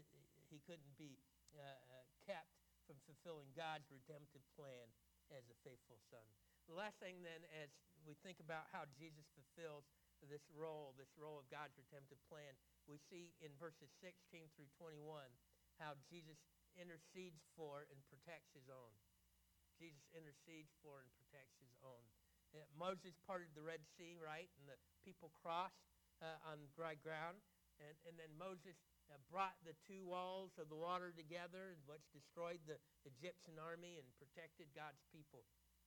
Speaker 1: he couldn't be uh, uh, kept from fulfilling God's redemptive plan as a faithful son. The last thing then, as we think about how Jesus fulfills this role, this role of God's redemptive plan, we see in verses sixteen through twenty-one how Jesus intercedes for and protects his own. Jesus intercedes for and protects his own. Uh, Moses parted the Red Sea, right? And the people crossed uh, on dry ground. And, and then Moses uh, brought the two walls of the water together, which destroyed the Egyptian army and protected God's people.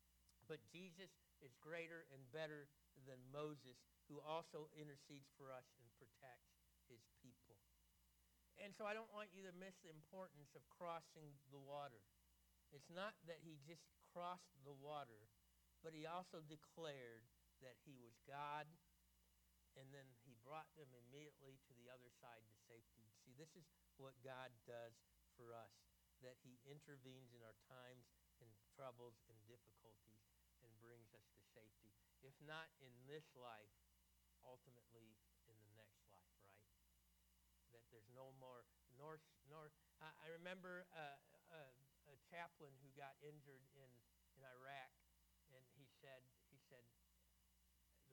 Speaker 1: But Jesus is greater and better than Moses, who also intercedes for us and protects his people. And so I don't want you to miss the importance of crossing the water. It's not that he just crossed the water, but he also declared that he was God, and then he brought them immediately to the other side to safety. See, this is what God does for us, that he intervenes in our times and troubles and difficulties and brings us to safety. If not in this life, ultimately in the next life, right? That there's no more, nor, nor I, I remember uh, a, a chaplain who got injured in, in Iraq, and,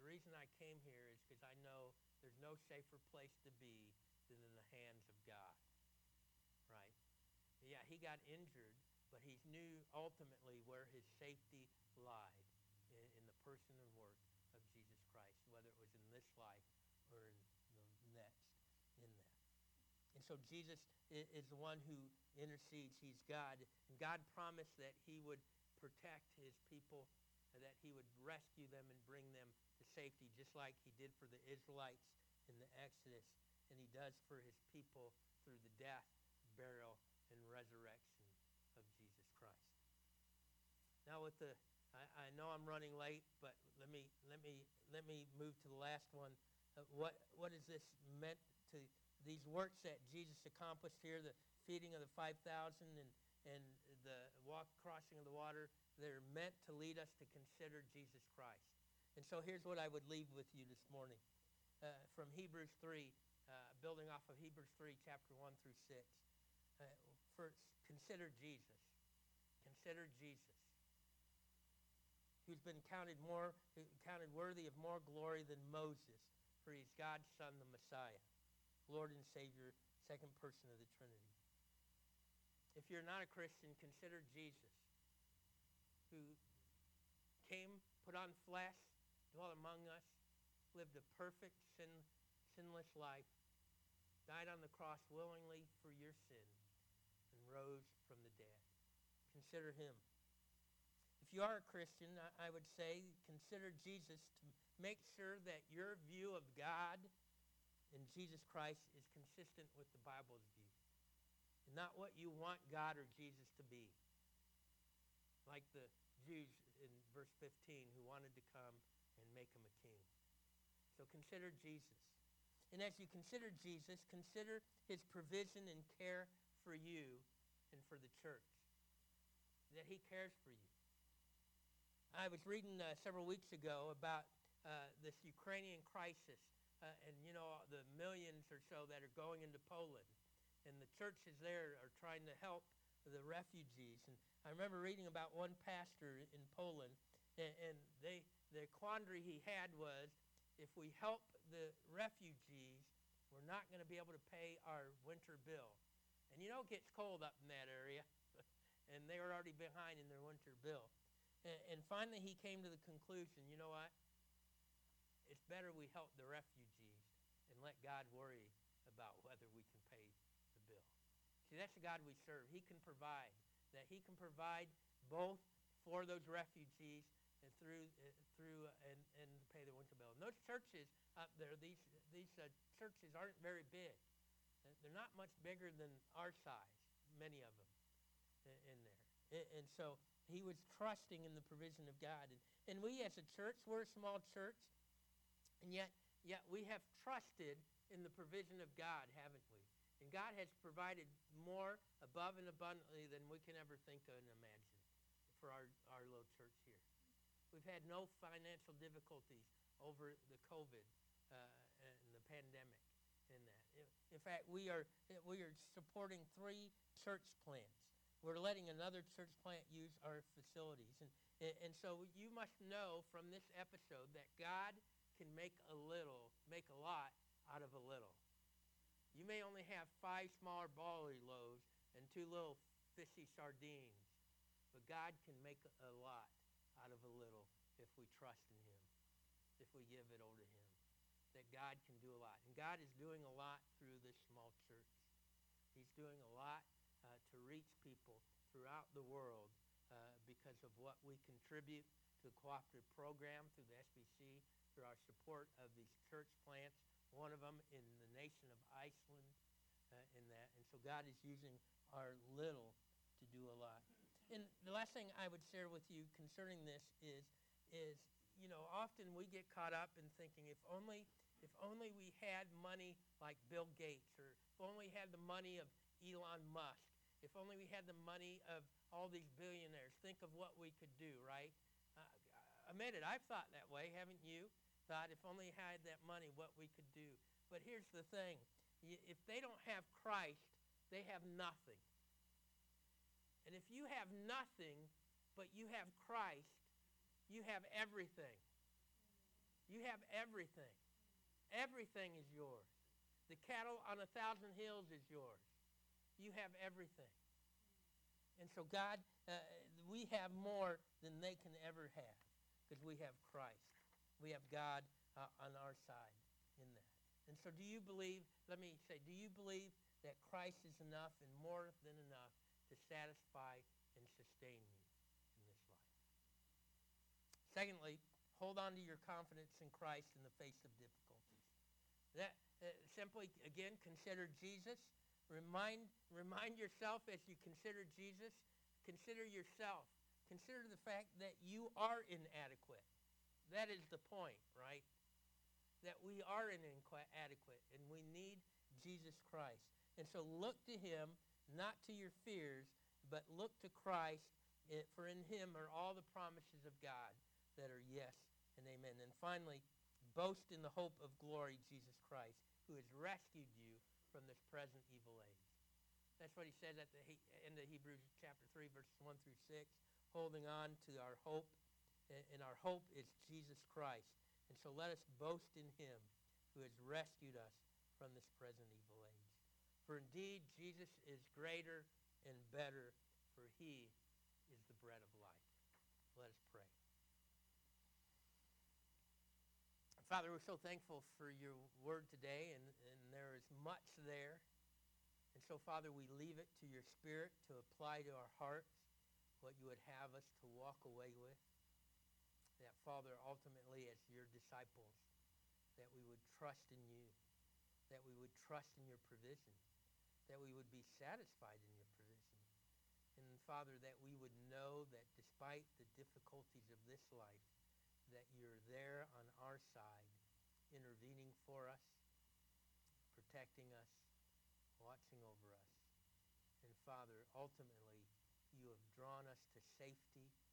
Speaker 1: the reason I came here is because I know there's no safer place to be than in the hands of God, right? Yeah, he got injured, but he knew ultimately where his safety lied in, in the person and work of Jesus Christ, whether it was in this life or in the next in that. And so Jesus is the one who intercedes. He's God. And God promised that he would protect his people, that he would rescue them and bring them to safety, just like he did for the Israelites in the Exodus, and he does for his people through the death, burial, and resurrection of Jesus Christ. Now with the, I, I know I'm running late, but let me let me let me move to the last one. Uh, what what is this meant to these works that Jesus accomplished here, the feeding of the five thousand and and the walk crossing of the water? They're meant to lead us to consider Jesus Christ. And so here's what I would leave with you this morning uh, from Hebrews three, uh, building off of Hebrews three, chapter one through six. Uh, first, consider Jesus. Consider Jesus, who's been counted more, counted worthy of more glory than Moses, for he's God's Son, the Messiah, Lord and Savior, second person of the Trinity. If you're not a Christian, consider Jesus, who came, put on flesh, dwelt among us, lived a perfect, sin, sinless life, died on the cross willingly for your sins, and rose from the dead. Consider him. If you are a Christian, I would say consider Jesus to make sure that your view of God and Jesus Christ is consistent with the Bible's view, and not what you want God or Jesus to be. Like the Jews in verse fifteen who wanted to come and make him a king. So consider Jesus. And as you consider Jesus, consider his provision and care for you and for the church, that he cares for you. I was reading uh, several weeks ago about uh, this Ukrainian crisis uh, and, you know, the millions or so that are going into Poland. And the churches there are trying to help the refugees. And I remember reading about one pastor in Poland, and, and they the quandary he had was, if we help the refugees, we're not going to be able to pay our winter bill. And you know it gets cold up in that area, and they were already behind in their winter bill. And, and finally he came to the conclusion, you know what? It's better we help the refugees and let God worry about whether we can pay the bill. See, that's the God we serve. He can provide. That he can provide both for those refugees and through uh, through uh, and, and pay the winter bill. And those churches up there, these these uh, churches aren't very big. They're not much bigger than our size, many of them in, in there. And, and so he was trusting in the provision of God. And, and we as a church, we're a small church, and yet yet we have trusted in the provision of God, haven't we? And God has provided more above and abundantly than we can ever think of and imagine for our, our little church here. We've had no financial difficulties over the COVID uh, and the pandemic in that. In fact, we are we are supporting three church plants. We're letting another church plant use our facilities. And, and so you must know from this episode that God can make a little, make a lot out of a little. You may only have five smaller barley loaves and two little fishy sardines, but God can make a lot out of a little if we trust in him, if we give it over to him, that God can do a lot. And God is doing a lot through this small church. He's doing a lot uh, to reach people throughout the world uh, because of what we contribute to the cooperative program through the S B C, through our support of these church plants, one of them in the nation of Iceland, uh, in that. And so God is using our little to do a lot. And the last thing I would share with you concerning this is, is you know, often we get caught up in thinking, if only, if only we had money like Bill Gates, or if only we had the money of Elon Musk, if only we had the money of all these billionaires, think of what we could do, right? Uh, admit it, I've thought that way, haven't you? Thought if only I had that money, what we could do. But here's the thing. If they don't have Christ, they have nothing. And if you have nothing, but you have Christ, you have everything. You have everything. Everything is yours. The cattle on a thousand hills is yours. You have everything. And so God, uh, we have more than they can ever have because we have Christ. We have God uh, on our side in that. And so do you believe, let me say, do you believe that Christ is enough and more than enough to satisfy and sustain you in this life? Secondly, hold on to your confidence in Christ in the face of difficulties. That uh, simply, again, consider Jesus. Remind, remind yourself as you consider Jesus, consider yourself. Consider the fact that you are inadequate. That is the point, right? That we are inadequate and we need Jesus Christ. And so look to him, not to your fears, but look to Christ, for in him are all the promises of God that are yes and amen. And finally, boast in the hope of glory, Jesus Christ, who has rescued you from this present evil age. That's what he said at the end of Hebrews chapter three, verses one through six, holding on to our hope. And our hope is Jesus Christ. And so let us boast in him who has rescued us from this present evil age. For indeed, Jesus is greater and better, for he is the bread of life. Let us pray. Father, we're so thankful for your word today, and, and there is much there. And so, Father, we leave it to your Spirit to apply to our hearts what you would have us to walk away with. That, Father, ultimately as your disciples, that we would trust in you, that we would trust in your provision, that we would be satisfied in your provision. And, Father, that we would know that despite the difficulties of this life, that you're there on our side, intervening for us, protecting us, watching over us. And, Father, ultimately, you have drawn us to safety